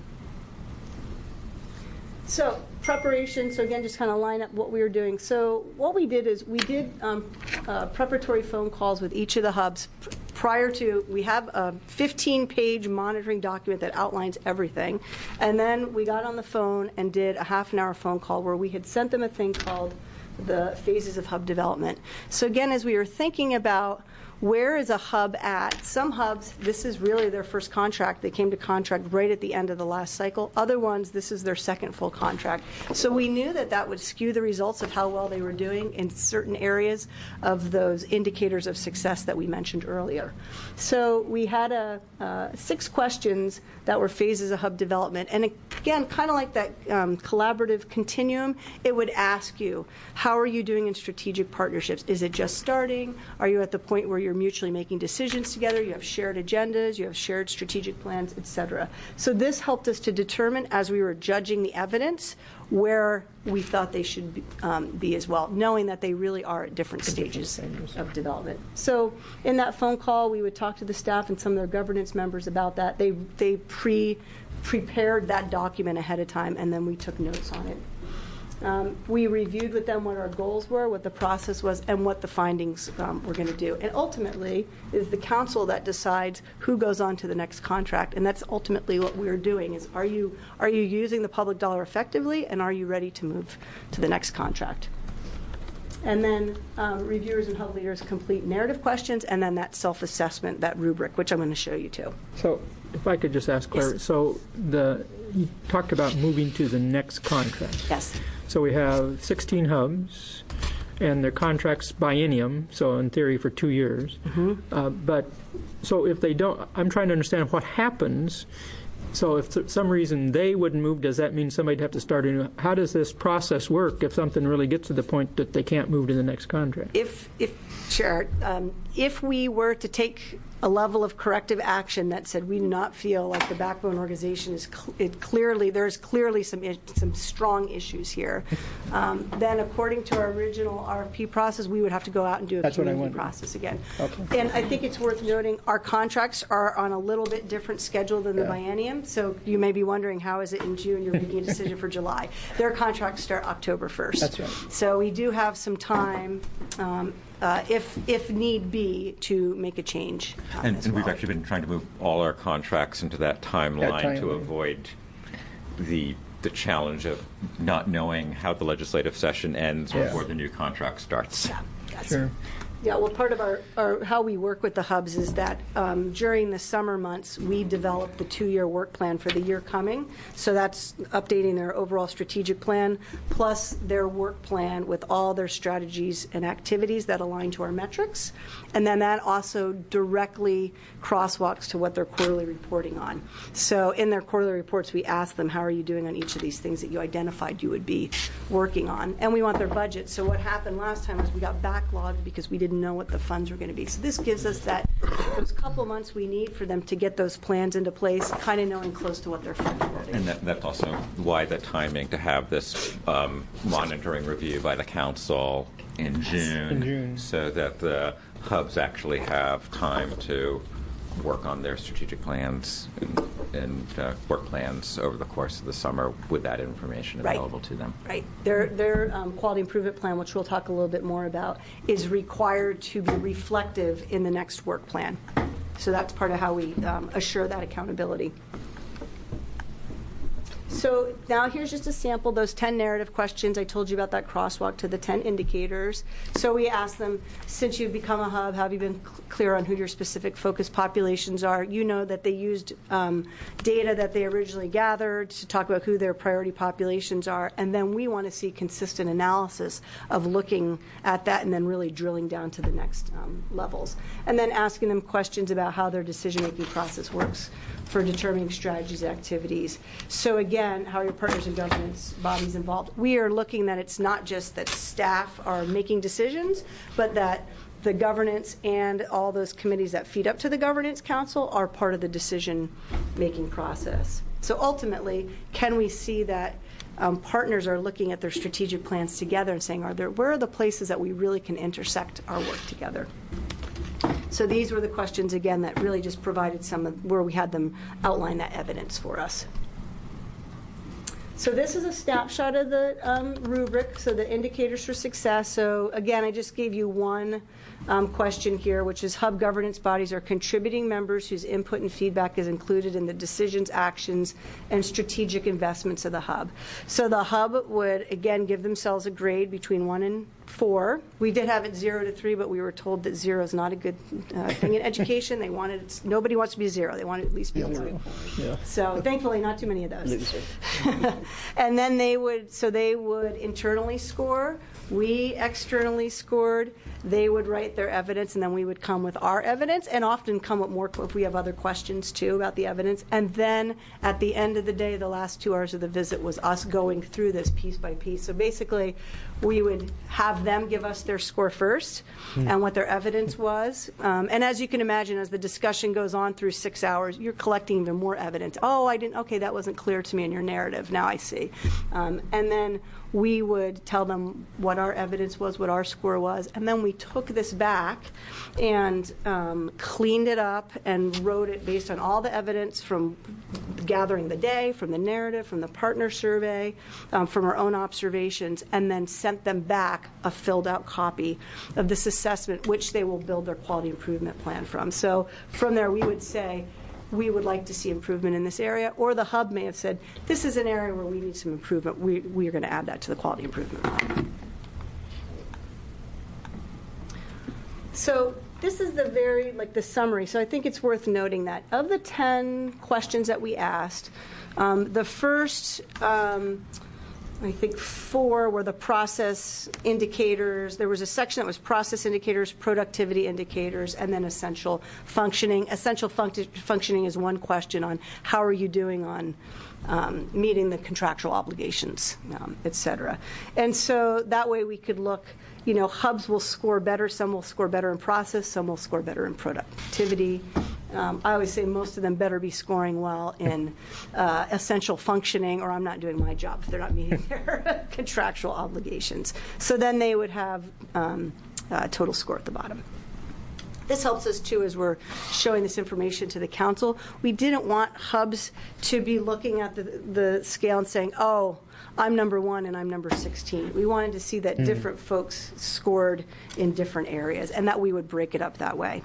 So preparation, so again, just kind of line up what we were doing. So what we did is we did um, uh, preparatory phone calls with each of the hubs pr- prior to, we have a fifteen-page monitoring document that outlines everything. And then we got on the phone and did a half an hour phone call where we had sent them a thing called the phases of hub development. So again, as we were thinking about where is a hub at? Some hubs, this is really their first contract. They came to contract right at the end of the last cycle. Other ones, this is their second full contract. So we knew that that would skew the results of how well they were doing in certain areas of those indicators of success that we mentioned earlier. So we had a, uh, six questions that were phases of hub development. And again, kind of like that um, collaborative continuum, it would ask you, how are you doing in strategic partnerships? Is it just starting? Are you at the point where you're mutually making decisions together? You have shared agendas, you have shared strategic plans, et cetera. So this helped us to determine, as we were judging the evidence, where we thought they should be, um, be as well, knowing that they really are at different stages of development. So in that phone call, we would talk to the staff and some of their governance members about that. They, they pre, prepared that document ahead of time, and then we took notes on it. Um, we reviewed with them what our goals were, what the process was, and what the findings um, were going to do. And ultimately, it is the council that decides who goes on to the next contract. And that's ultimately what we're doing: is are you are you using the public dollar effectively, and are you ready to move to the next contract? And then um, reviewers and hub leaders complete narrative questions, and then that self-assessment, that rubric, which I'm going to show you too. So if I could just ask Claire, Yes. so the you talked about moving to the next contract. Yes. So we have sixteen hubs, and their contracts biennium, so in theory for two years. Uh, but so if they don't, I'm trying to understand what happens. So if for some reason they wouldn't move, does that mean somebody'd have to start a new? How does this process work if something really gets to the point that they can't move to the next contract? If, if, sure, um, if we were to take a level of corrective action that said we do not feel like the backbone organization is cl- it clearly, there's clearly some is- some strong issues here, um, then according to our original R F P process, we would have to go out and do a That's what I community wondered. process again. Okay. And I think it's worth noting our contracts are on a little bit different schedule than the Yeah. biennium. So you may be wondering, how is it in June you're making a decision for July? Their contracts start October first. That's right. So we do have some time, um, uh, if if need be, to make a change. um, And, as and we've well. actually been trying to move all our contracts into that timeline to timeline. avoid the the challenge of not knowing how the legislative session ends Yeah. before the new contract starts. Yeah, that's- Sure. Yeah, well, part of our, our how we work with the hubs is that um, during the summer months, we develop the two-year work plan for the year coming. So that's updating their overall strategic plan, plus their work plan with all their strategies and activities that align to our metrics. And then that also directly crosswalks to what they're quarterly reporting on. So in their quarterly reports, we ask them, how are you doing on each of these things that you identified you would be working on? And we want their budget. So what happened last time was we got backlogged because we didn't know what the funds were going to be. So this gives us that those couple months we need for them to get those plans into place, kind of knowing close to what their funds will be. And that, that's also why the timing to have this um, monitoring review by the council in June, In June. so that the hubs actually have time to work on their strategic plans and, and uh, work plans over the course of the summer with that information Right. available to them. Right. Their, their um, quality improvement plan, which we'll talk a little bit more about, is required to be reflective in the next work plan. So that's part of how we um, assure that accountability. So now here's just a sample, those ten narrative questions. I told you about that crosswalk to the ten indicators. So we asked them, since you've become a hub, have you been cl- clear on who your specific focus populations are? You know that they used um, data that they originally gathered to talk about who their priority populations are. And then we want to see consistent analysis of looking at that and then really drilling down to the next um, levels. And then asking them questions about how their decision-making process works for determining strategies and activities. So again, how are your partners and governance bodies involved? We are looking that it's not just that staff are making decisions, but that the governance and all those committees that feed up to the governance council are part of the decision-making process. So ultimately, can we see that um, partners are looking at their strategic plans together and saying, are there, where are the places that we really can intersect our work together? So these were the questions, again, that really just provided some of where we had them outline that evidence for us. So this is a snapshot of the um, rubric, so the indicators for success. So again, I just gave you one um, question here, which is hub governance bodies are contributing members whose input and feedback is included in the decisions, actions, and strategic investments of the hub. So the hub would, again, give themselves a grade between one and four. We did have it zero to three, but we were told that zero is not a good uh, thing in education. They wanted, nobody wants to be zero. They want to at least be a one. Yeah. So thankfully, not too many of those. And then they would, so they would internally score. We externally scored. They would write their evidence, and then we would come with our evidence, and often come with more if we have other questions, too, about the evidence. And then at the end of the day, the last two hours of the visit was us going through this piece by piece. So basically, we would have them give us their score first mm. and what their evidence was. Um, and as you can imagine, as the discussion goes on through six hours, you're collecting even more evidence. Oh, I didn't, okay, that wasn't clear to me in your narrative. Now I see. Um, and then we would tell them what our evidence was, what our score was, and then we took this back and um, cleaned it up and wrote it based on all the evidence from gathering the day, from the narrative, from the partner survey, um, from our own observations, and then sent them back a filled out copy of this assessment, which they will build their quality improvement plan from. So from there, we would say, we would like to see improvement in this area, or the hub may have said, this is an area where we need some improvement. We, we are going to add that to the quality improvement plan. So this is the very, like the summary. So I think it's worth noting that of the ten questions that we asked, um, the first, um, I think four were the process indicators. There was a section that was process indicators, productivity indicators, and then essential functioning. Essential func- functioning is one question on how are you doing on um, meeting the contractual obligations, um, et cetera. And so that way we could look, you know, hubs will score better. Some will score better in process. Some will score better in productivity. Um, I always say most of them better be scoring well in uh, essential functioning, or I'm not doing my job if they're not meeting their contractual obligations. So then they would have um, a total score at the bottom. This helps us, too, as we're showing this information to the council. We didn't want hubs to be looking at the, the scale and saying, oh, I'm number one and I'm number sixteen. We wanted to see that mm. different folks scored in different areas, and that we would break it up that way.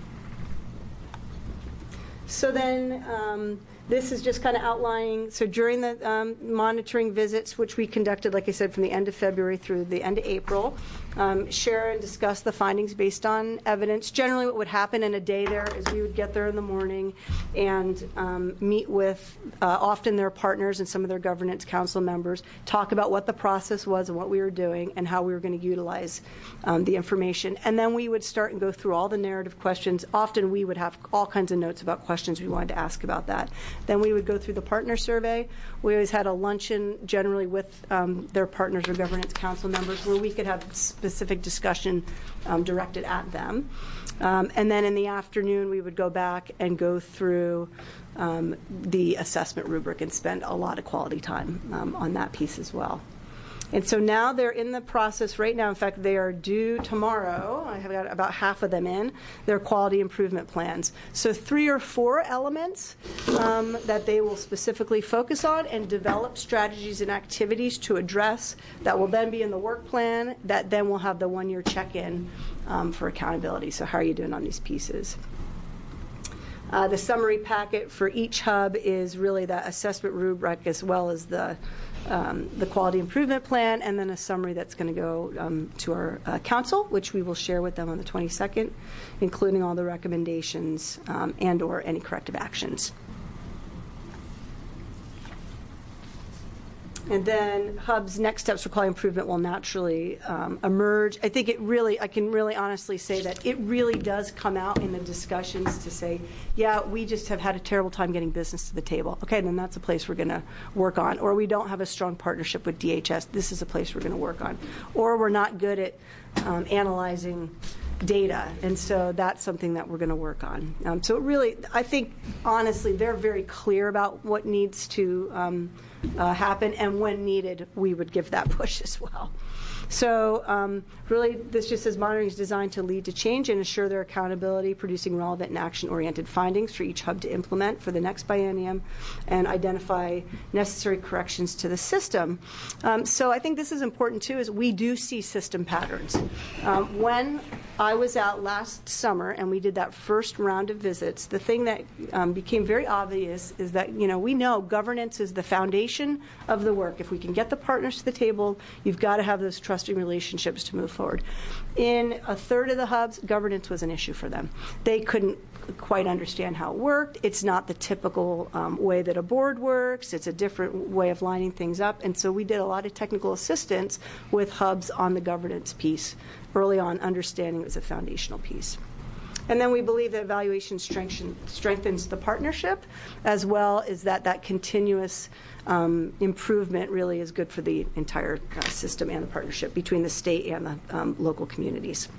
So then um, this is just kind of outlining, so during the um, monitoring visits, which we conducted, like I said, from the end of February through the end of April, um, share and discuss the findings based on evidence. Generally what would happen in a day there is we would get there in the morning and um, meet with uh, often their partners and some of their governance council members, talk about what the process was and what we were doing and how we were going to utilize um, the information. And then we would start and go through all the narrative questions. Often we would have all kinds of notes about questions we wanted to ask about that. Then we would go through the partner survey. We always had a luncheon generally with um, their partners or governance council members where we could have specific discussion um, directed at them. Um, and then in the afternoon, we would go back and go through um, the assessment rubric and spend a lot of quality time um, on that piece as well. And so now they're in the process right now. In fact, they are due tomorrow. I have got about half of them in their quality improvement plans. So three or four elements um, that they will specifically focus on and develop strategies and activities to address that will then be in the work plan that then will have the one-year check-in um, for accountability. So how are you doing on these pieces? Uh, the summary packet for each hub is really the assessment rubric as well as the um, the quality improvement plan, and then a summary that's going to go um, to our uh, council, which we will share with them on the twenty-second, including all the recommendations um, and or any corrective actions. And then Hub's next steps for quality improvement will naturally um, emerge. I think it really, I can really honestly say that it really does come out in the discussions to say, yeah, we just have had a terrible time getting business to the table. Okay, then that's a place we're going to work on. Or we don't have a strong partnership with D H S. This is a place we're going to work on. Or we're not good at um, analyzing data, and so that's something that we're going to work on. Um, so it really, I think, honestly, they're very clear about what needs to um, uh, happen, and when needed, we would give that push as well. So um, really, this just says monitoring is designed to lead to change and ensure their accountability, producing relevant and action-oriented findings for each hub to implement for the next biennium, and identify necessary corrections to the system. Um, so I think this is important, too, is we do see system patterns. Um, when I was out last summer and we did that first round of visits, the thing that um, became very obvious is that, you know, we know governance is the foundation of the work. If we can get the partners to the table, you've got to have those trusting relationships to move forward. In a third of the hubs, governance was an issue for them. They couldn't quite understand how it worked. It's not the typical um, way that a board works. It's a different way of lining things up. And so we did a lot of technical assistance with hubs on the governance piece early on, understanding it was a foundational piece. And then we believe that evaluation strengthen, strengthens the partnership, as well as that that continuous um, improvement really is good for the entire uh, system and the partnership between the state and the um, local communities.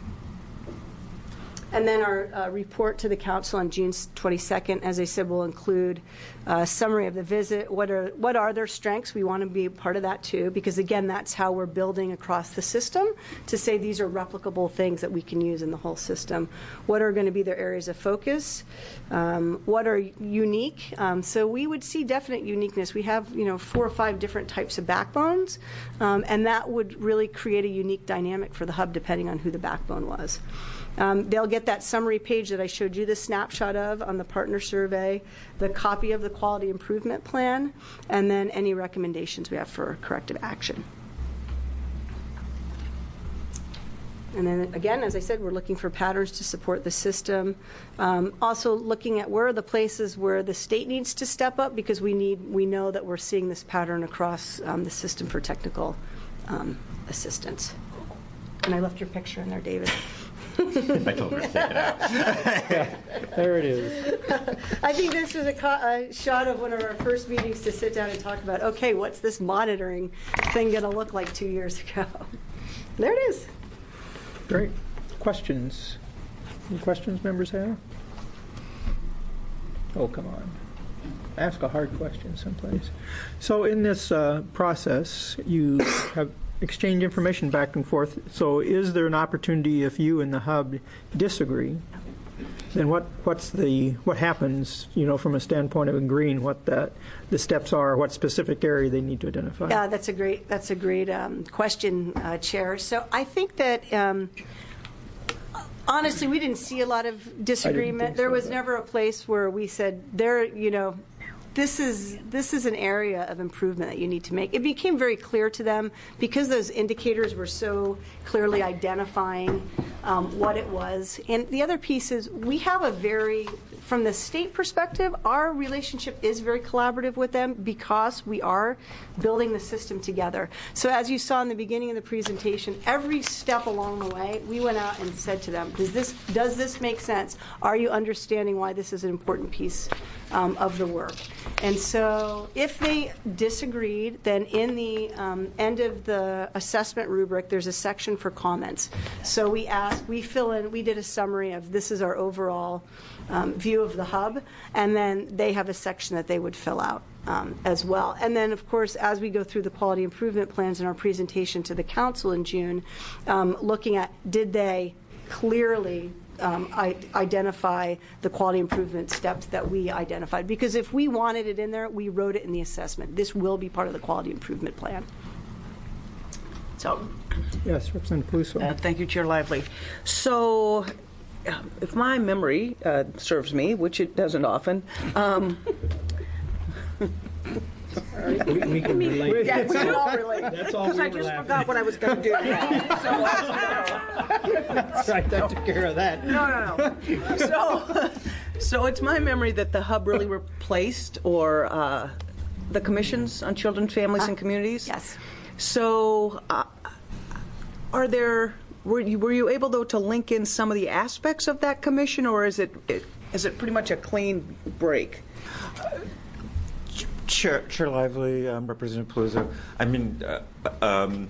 And then our uh, report to the council on June twenty-second, as I said, will include a summary of the visit. What are what are their strengths? We want to be a part of that too, because again, that's how we're building across the system to say these are replicable things that we can use in the whole system. What are going to be their areas of focus? Um, what are unique? Um, so we would see definite uniqueness. We have you know four or five different types of backbones, um, and that would really create a unique dynamic for the hub depending on who the backbone was. Um, they'll get that summary page that I showed you the snapshot of on the partner survey, the copy of the quality improvement plan, and then any recommendations we have for corrective action. And then again, as I said, we're looking for patterns to support the system. Um, also looking at where are the places where the state needs to step up, because we need we know that we're seeing this pattern across um, the system for technical um, assistance. And I left your picture in there, David. I told her to take it out. Yeah, there it is. I think this was a, co- a shot of one of our first meetings to sit down and talk about, okay, what's this monitoring thing going to look like two years ago? There it is. Great. Questions? Any questions members have? Oh, come on. Ask a hard question someplace. So in this uh, process, you have exchange information back and forth. So is there an opportunity if you and the hub disagree? Then what, what's the what happens, you know, from a standpoint of agreeing what that the steps are, what specific area they need to identify? Yeah, that's a great that's a great um, question, uh, Chair. So I think that um, honestly, we didn't see a lot of disagreement. There so, was but. never a place where we said there, you know. This is this is an area of improvement that you need to make. It became very clear to them because those indicators were so clearly identifying um, what it was. And the other piece is we have a very, from the state perspective, our relationship is very collaborative with them because we are building the system together. So as you saw in the beginning of the presentation, every step along the way, we went out and said to them, does this does this make sense? Are you understanding why this is an important piece um, of the work? And so if they disagreed, then in the um, end of the assessment rubric, there's a section for comments. So we asked, we fill in, we did a summary of this is our overall um, view view of the hub, and then they have a section that they would fill out um, as well. And then, of course, as we go through the quality improvement plans in our presentation to the council in June, um, looking at did they clearly um, I, identify the quality improvement steps that we identified. Because if we wanted it in there, we wrote it in the assessment. This will be part of the quality improvement plan. So, Yes, Representative Peluso. Uh, Thank you, Chair Lively. So, uh, if my memory uh, serves me, which it doesn't often, um, We, we can relate. yeah, we can all relate. That's all Because we I were just laughing forgot what I was going to do. So, That's right, that took care of that. no, no, no. So, so it's my memory that the hub really replaced or uh, the commissions on children, families, and communities. yes. So, uh, are there? Were you were you able though to link in some of the aspects of that commission, or is it is it pretty much a clean break? Chair, Chair Lively, um, Representative Peluso. I mean, uh, um,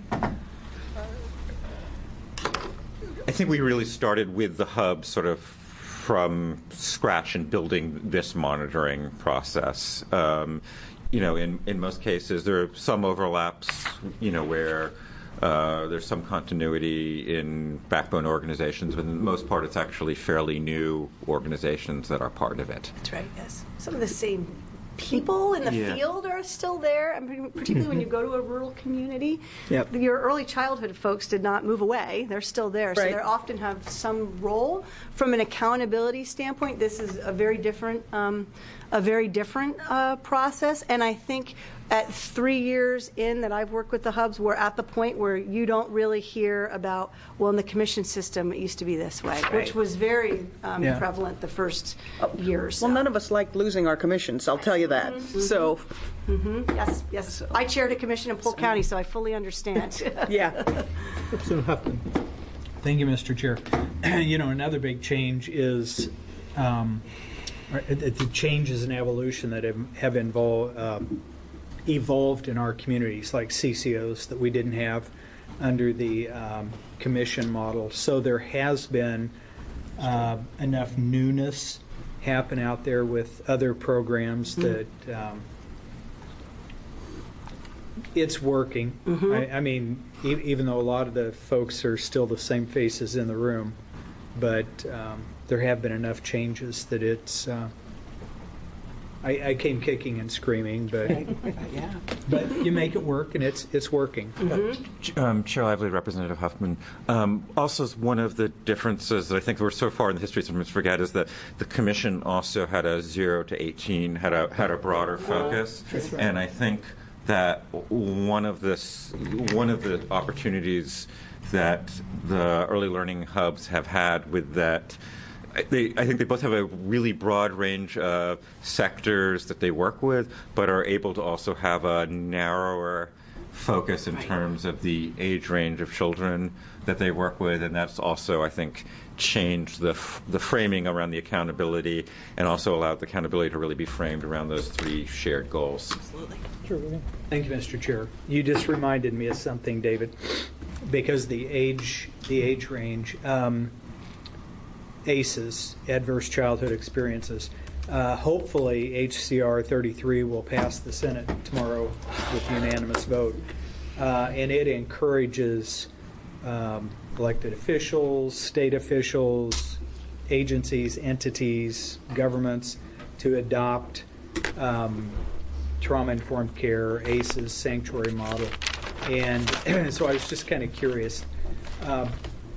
I think we really started with the hub sort of from scratch in building this monitoring process. Um, you know, in, in most cases, there are some overlaps, you know, where uh, there's some continuity in backbone organizations, but for the most part, it's actually fairly new organizations that are part of it. That's right, yes. Some of the same people in the Yeah. field are still there, and particularly when you go to a rural community. Yep. Your early childhood folks did not move away. They're still there. So Right. they often have some role. From an accountability standpoint, this is a very different, um, a very different uh, process. And I think at three years in that I've worked with the hubs, we're at the point where you don't really hear about, well, in the commission system, it used to be this way, which was very um, Yeah. prevalent the first year or so. Well, none of us liked losing our commissions. I'll tell you that. So, Yes, yes. I chaired a commission in Polk County, so I fully understand. yeah. Representative Huffman. Thank you, Mister Chair. You know, another big change is um, or, uh, the changes in evolution that have, have involved, um, evolved in our communities, like C C Os that we didn't have under the um, commission model. So there has been uh, enough newness happen out there with other programs that um, it's working. I, I mean, e- even though a lot of the folks are still the same faces in the room, but um, there have been enough changes that it's. Uh, I, I came kicking and screaming, but Yeah. but you make it work, and it's it's working. Um, Chair Lively, Representative Huffman. Um, also, one of the differences that I think we're so far in the history sometimes forget is that the Commission also had a zero to eighteen, had a had a broader focus, and I think that one of this one of the opportunities that the early learning hubs have had with that. They, I think they both have a really broad range of sectors that they work with, but are able to also have a narrower focus in terms of the age range of children that they work with, and that's also, I think, changed the f- the framing around the accountability, and also allowed the accountability to really be framed around those three shared goals. Thank you, Mister Chair. You just reminded me of something, David, because the age the age range. Um, A C Es, Adverse Childhood Experiences. Uh, hopefully, H C R thirty-three will pass the Senate tomorrow with unanimous vote. Uh, and it encourages um, elected officials, state officials, agencies, entities, governments to adopt um, trauma-informed care, A C Es, sanctuary model. And so I was just kind of curious. Um,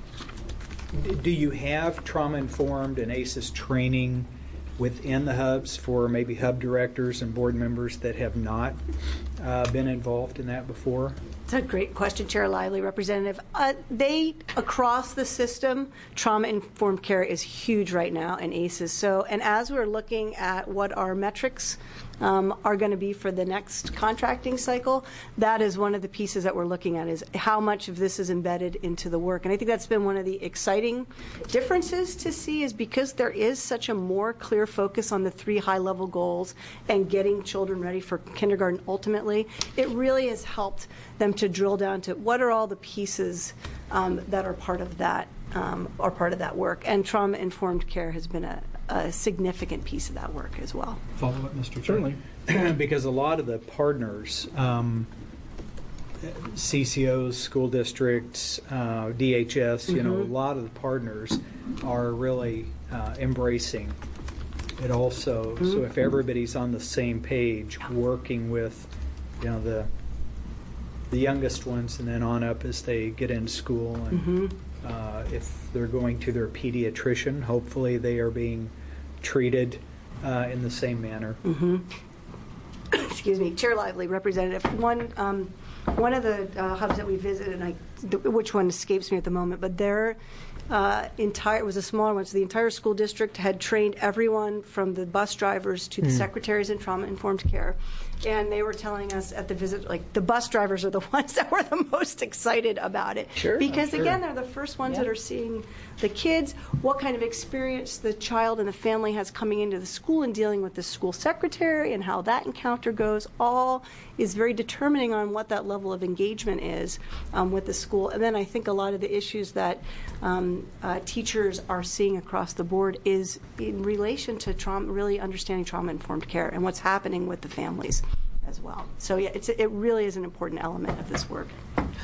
Do you have trauma-informed and A C Es training within the hubs for maybe hub directors and board members that have not uh, been involved in that before? It's a great question, Chair Lively, Representative. Uh, they, across the system, trauma-informed care is huge right now in A C Es. So, and as we're looking at what our metrics um, are going to be for the next contracting cycle, that is one of the pieces that we're looking at, is how much of this is embedded into the work. And I think that's been one of the exciting differences to see, is because there is such a more clear focus on the three high-level goals and getting children ready for kindergarten ultimately, it really has helped them to drill down to what are all the pieces um, that are part of that um, are part of that work. And trauma-informed care has been a, a significant piece of that work as well. Follow up, Mister Chair? Certainly. Because a lot of the partners, um, C C Os, school districts, uh, D H S, you know, a lot of the partners are really uh, embracing it also. So if everybody's on the same page, working with, you know, the the youngest ones and then on up as they get into school, and Mm-hmm. uh, if they're going to their pediatrician, hopefully they are being treated uh, in the same manner. Mm-hmm. Excuse me, Chair Lively, Representative. One, um, one of the uh, hubs that we visited, and I, the, which one escapes me at the moment, but their uh, entire, it was a smaller one, so the entire school district had trained everyone from the bus drivers to the secretaries in trauma-informed care. And they were telling us at the visit, like, the bus drivers are the ones that were the most excited about it. Sure. Because, Sure. again, they're the first ones that are seeing the kids, what kind of experience the child and the family has coming into the school and dealing with the school secretary and how that encounter goes, all is very determining on what that level of engagement is um, with the school. And then I think a lot of the issues that um, uh, teachers are seeing across the board is in relation to trauma, really understanding trauma-informed care and what's happening with the families as well. So yeah, it's, it really is an important element of this work.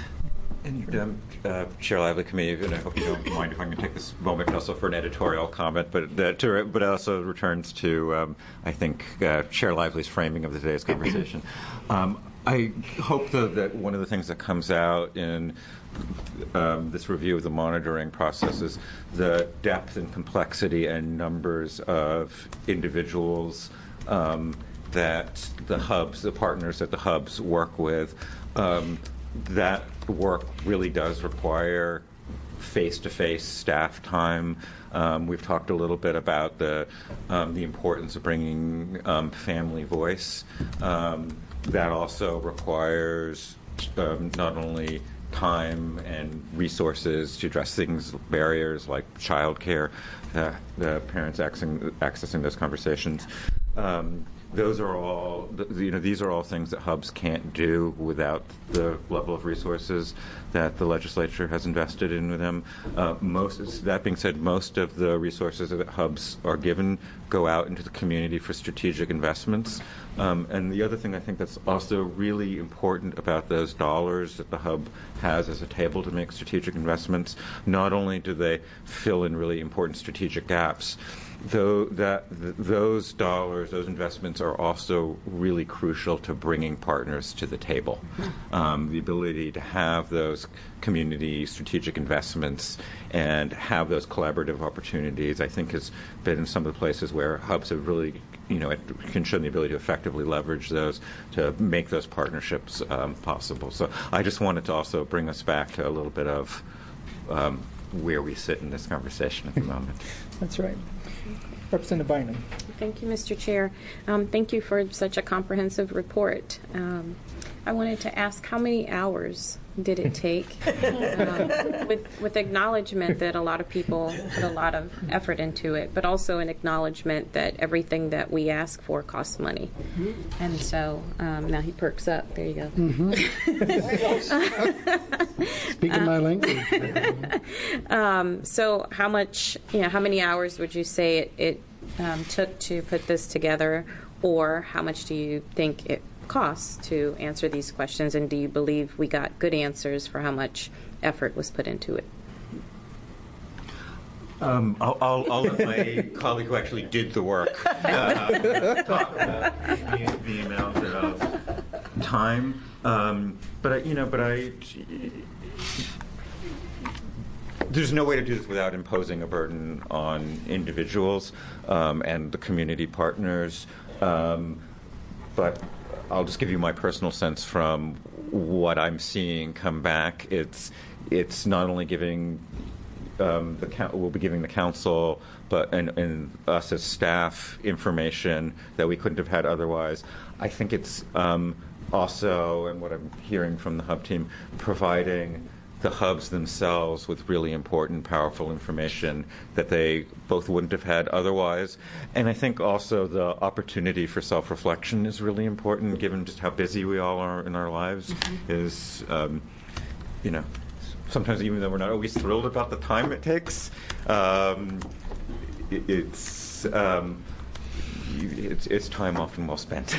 And um, uh, Chair Lively, Committee, and I hope you don't mind if I'm going to take this moment also for an editorial comment, but that to, but also returns to um, I think uh, Chair Lively's framing of today's conversation. Um, I hope though that one of the things that comes out in um, this review of the monitoring process is the depth and complexity and numbers of individuals um, that the hubs, the partners that the hubs work with. Um, that work really does require face-to-face staff time. Um, we've talked a little bit about the um, the importance of bringing um, family voice. Um, that also requires um, not only time and resources to address things, barriers like childcare, uh, the parents accessing, accessing those conversations. Um, Those are all, you know, these are all things that hubs can't do without the level of resources that the legislature has invested in them. Uh, most, that being said, most of the resources that hubs are given go out into the community for strategic investments. Um, and the other thing I think that's also really important about those dollars that the hub has as a table to make strategic investments, not only do they fill in really important strategic gaps, though that th- those dollars, those investments are also really crucial to bringing partners to the table. Um, the ability to have those community strategic investments and have those collaborative opportunities, I think, has been some of the places where hubs have really, you know, it can show the ability to effectively leverage those to make those partnerships um, possible. So I just wanted to also bring us back to a little bit of um, where we sit in this conversation at the moment. That's right. Representative Bynum. Thank you, Mister Chair. Um, thank you for such a comprehensive report. Um, I wanted to ask, how many hours did it take? um, with, with acknowledgement that a lot of people put a lot of effort into it, but also an acknowledgement that everything that we ask for costs money. Mm-hmm. And so, um, now he perks up. There you go. Mm-hmm. Speaking my language. um, so how much, you know, how many hours would you say it, it um, took to put this together, or how much do you think it costs to answer these questions, and do you believe we got good answers for how much effort was put into it? Um, I'll, I'll, I'll let my colleague who actually did the work uh, talk about the, the amount of time. Um, but I, you know, but I. There's no way to do this without imposing a burden on individuals um, and the community partners. Um, but I'll just give you my personal sense from what I'm seeing come back. It's it's not only giving um, the we'll be giving the council, but and, and us as staff information that we couldn't have had otherwise. I think it's um, also, and what I'm hearing from the hub team, providing the hubs themselves with really important, powerful information that they both wouldn't have had otherwise. And I think also the opportunity for self-reflection is really important, given just how busy we all are in our lives. Mm-hmm. Is, um, you know, sometimes even though we're not always thrilled about the time it takes, um, it, it's, um, it's it's time often well spent.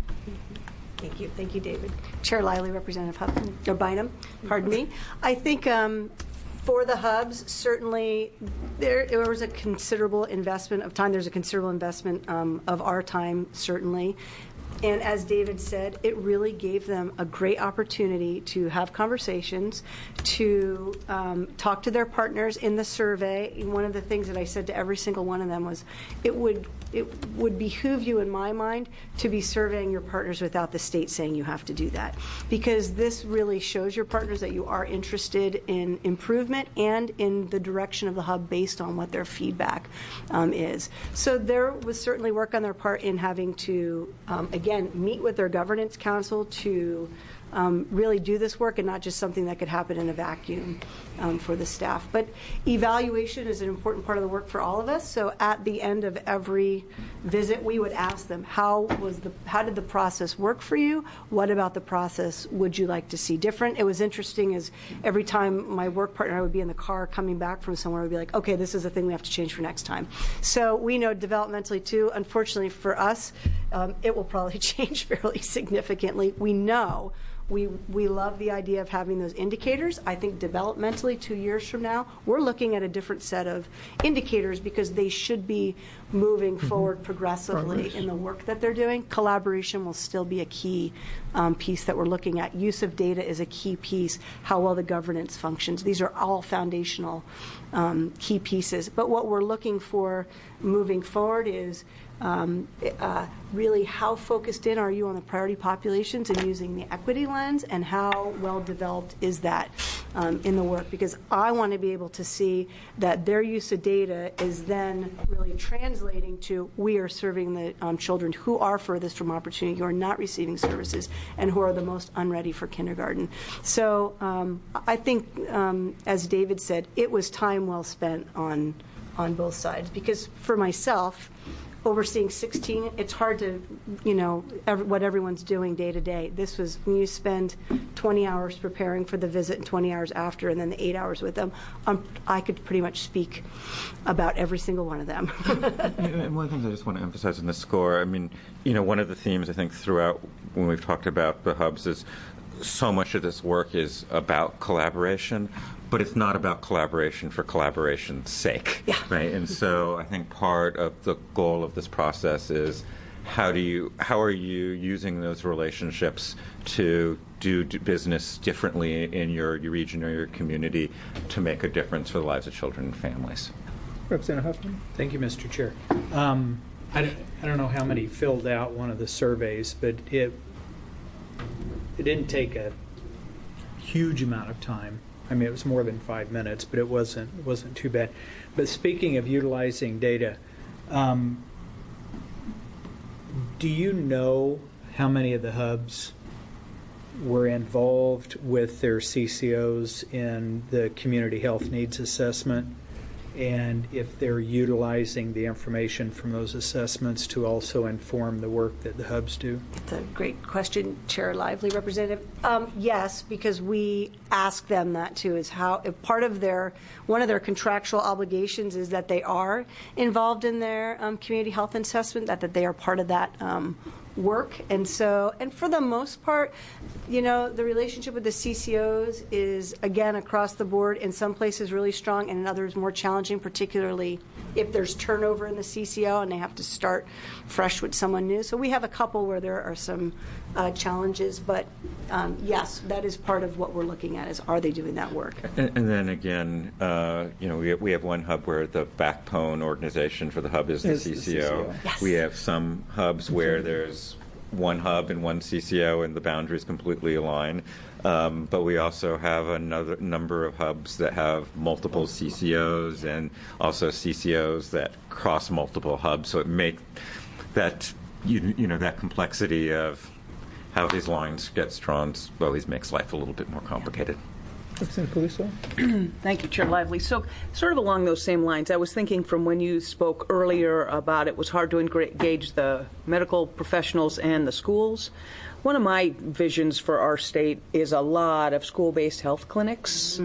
Thank you. Thank you, David. Chair Lively, Representative Hudson, or Bynum, pardon me. I think um, for the hubs, certainly there, there was a considerable investment of time. There's a considerable investment um, of our time, certainly. And as David said, it really gave them a great opportunity to have conversations, to um, talk to their partners in the survey. One of the things that I said to every single one of them was, it would it would behoove you, in my mind, to be surveying your partners without the state saying you have to do that, because this really shows your partners that you are interested in improvement and in the direction of the hub based on what their feedback um, is. So there was certainly work on their part in having to, um, again, meet with their governance council to um, really do this work, and not just something that could happen in a vacuum um, for the staff. But evaluation is an important part of the work for all of us. So at the end of every visit, we would ask them, how was the how did the process work for you? What about the process would you like to see different? It was interesting, as every time my work partner and I would be in the car coming back from somewhere, we'd be like, okay, this is the thing we have to change for next time. So we know developmentally too, unfortunately for us, um, it will probably change fairly significantly. We know We we love the idea of having those indicators. I think developmentally, two years from now, we're looking at a different set of indicators, because they should be moving mm-hmm. forward progressively Progress. in the work that they're doing. Collaboration will still be a key um, piece that we're looking at. Use of data is a key piece. How well the governance functions. These are all foundational um, key pieces. But what we're looking for moving forward is Um, uh, really, how focused in are you on the priority populations and using the equity lens, and how well developed is that um, in the work? Because I want to be able to see that their use of data is then really translating to, we are serving the um, children who are furthest from opportunity, who are not receiving services, and who are the most unready for kindergarten. So um, I think, um, as David said, it was time well spent on on both sides. Because for myself, overseeing sixteen, it's hard to, you know, every, what everyone's doing day to day. This was when you spend twenty hours preparing for the visit and twenty hours after, and then the eight hours with them. Um, I could pretty much speak about every single one of them. And one of the things I just want to emphasize in the score, I mean, you know, one of the themes I think throughout when we've talked about the hubs is so much of this work is about collaboration, but it's not about collaboration for collaboration's sake, yeah. right? And so I think part of the goal of this process is how do you, how are you using those relationships to do business differently in your, your region or your community to make a difference for the lives of children and families? Representative Huffman. Thank you, Mister Chair. Um, I, don't, I don't know how many filled out one of the surveys, but it it didn't take a huge amount of time. I mean, it was more than five minutes, but it wasn't it wasn't too bad. But speaking of utilizing data, um, do you know how many of the hubs were involved with their C C Os in the community health needs assessment, and if they're utilizing the information from those assessments to also inform the work that the hubs do? It's a great question, Chair Lively, Representative. Um, yes, because we ask them that too. Is how if part of their one of their contractual obligations is that they are involved in their um, community health assessment, that that they are part of that um, work. And so, and for the most part, you know, the relationship with the C C Os is, again, across the board, in some places really strong and in others more challenging, particularly if there's turnover in the C C O and they have to start fresh with someone new. So we have a couple where there are some uh, challenges, but um, yes, that is part of what we're looking at, is are they doing that work? And, and then again, uh, you know, we have, we have one hub where the backbone organization for the hub is the Is C C O. the C C O. Yes. We have some hubs where there's one hub and one C C O and the boundaries completely align. Um, but we also have another number of hubs that have multiple C C Os and also C C Os that cross multiple hubs. So it makes that, you, you know, that complexity of how these lines get drawn always makes life a little bit more complicated. Representative Puliso. Thank you, Chair Lively. So sort of along those same lines, I was thinking from when you spoke earlier about it was hard to engage the medical professionals and the schools. One of my visions for our state is a lot of school-based health clinics. Mm.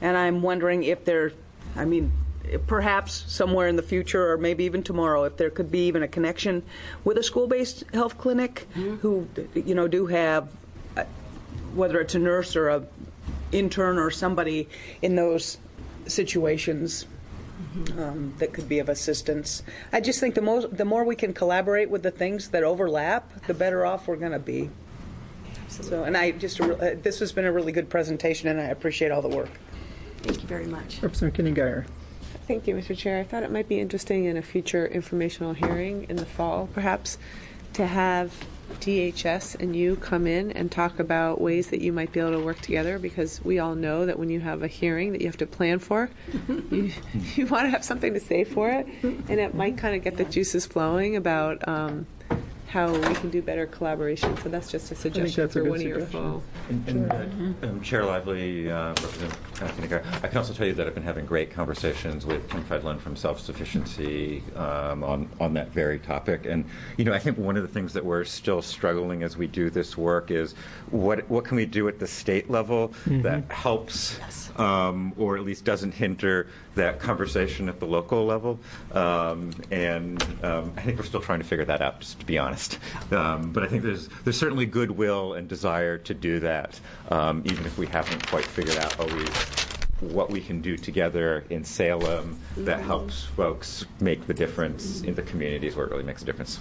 And I'm wondering if there, I mean, perhaps somewhere in the future, or maybe even tomorrow, if there could be even a connection with a school-based health clinic who, you know, do have, uh, whether it's a nurse or a intern or somebody in those situations um, that could be of assistance. I just think the most, the more we can collaborate with the things that overlap, the better off we're going to be. So, and I just, uh, this has been a really good presentation, and I appreciate all the work. Thank you very much. Representative Kenny-Geyer. Thank you, Mister Chair. I thought it might be interesting in a future informational hearing in the fall, perhaps, to have D H S and you come in and talk about ways that you might be able to work together, because we all know that when you have a hearing that you have to plan for, you, you want to have something to say for it, and it might kind of get the juices flowing about um, how we can do better collaboration. So that's just a suggestion that's a for good one of your suggestion. fall. And, and, uh, um, Chair Lively, uh, Representative Kenny-Geyer, I can also tell you that I've been having great conversations with Kim Fedlin from Self-Sufficiency um, on, on that very topic. And, you know, I think one of the things that we're still struggling as we do this work is what what can we do at the state level mm-hmm. that helps yes. um, or at least doesn't hinder that conversation at the local level. Um, and um, I think we're still trying to figure that out, just to be honest. Um, but I think there's there's certainly goodwill and desire to do that, um, even if we haven't quite figured out always what we can do together in Salem that helps folks make the difference in the communities where it really makes a difference.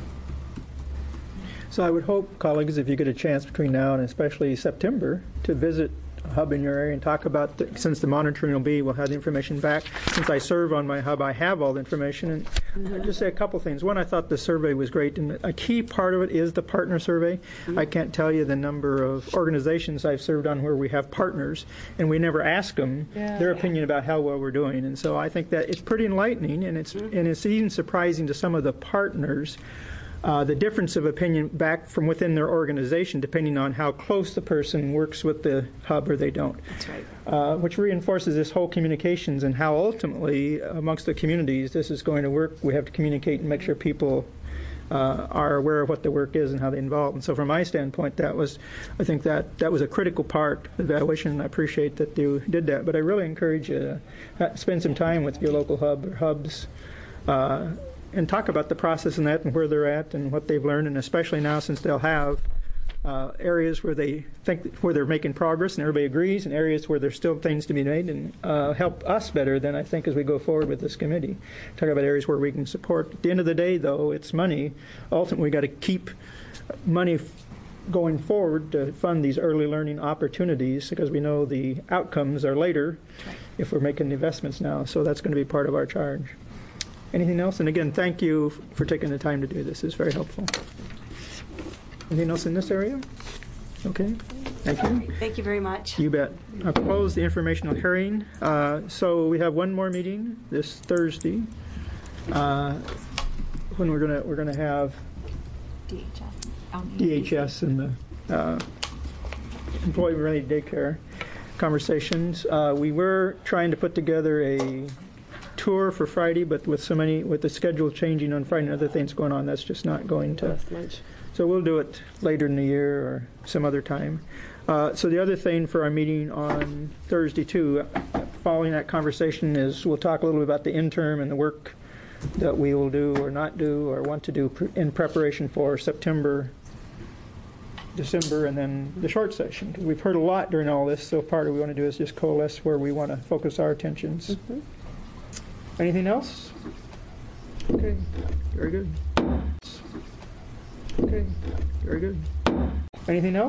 So I would hope, colleagues, if you get a chance between now and especially September, to visit a hub in your area and talk about, the, since the monitoring will be, we'll have the information back. Since I serve on my hub, I have all the information. And mm-hmm. I'll just say a couple things. One, I thought the survey was great, and a key part of it is the partner survey. Mm-hmm. I can't tell you the number of organizations I've served on where we have partners, and we never ask them yeah. their opinion about how well we're doing. And so I think that it's pretty enlightening, and it's mm-hmm. and it's even surprising to some of the partners Uh, the difference of opinion back from within their organization, depending on how close the person works with the hub or they don't. That's right. Uh, which reinforces this whole communications and how ultimately amongst the communities this is going to work. We have to communicate and make sure people uh, are aware of what the work is and how they involve. And so from my standpoint, that was, I think that that was a critical part of the evaluation, and I appreciate that you did that. But I really encourage you to spend some time with your local hub or hubs uh, and talk about the process and that and where they're at and what they've learned, and especially now since they'll have uh, areas where they think where they're making progress and everybody agrees, and areas where there's still things to be made, and uh, help us better than I think as we go forward with this committee. Talk about areas where we can support. At the end of the day, though, it's money. Ultimately, we've got to keep money going forward to fund these early learning opportunities, because we know the outcomes are later if we're making investments now. So that's going to be part of our charge. Anything else? And again, thank you for taking the time to do this. It's very helpful. Anything else in this area? Okay. Thank you. Thank you very much. You bet. I propose the informational hearing. Uh, so we have one more meeting this Thursday, uh, when we're gonna we're gonna have D H S, D H S and the uh, employee-related daycare conversations. Uh, we were trying to put together a tour for Friday, but with so many, with the schedule changing on Friday and other things going on, that's just not going to. So we'll do it later in the year or some other time. Uh, so the other thing for our meeting on Thursday too, following that conversation, is we'll talk a little bit about the interim and the work that we will do or not do or want to do in preparation for September, December, and then the short session. Because we've heard a lot during all this, so part of what we want to do is just coalesce where we want to focus our attentions. Mm-hmm. Anything else? Okay, very good. Okay, very good. Anything else?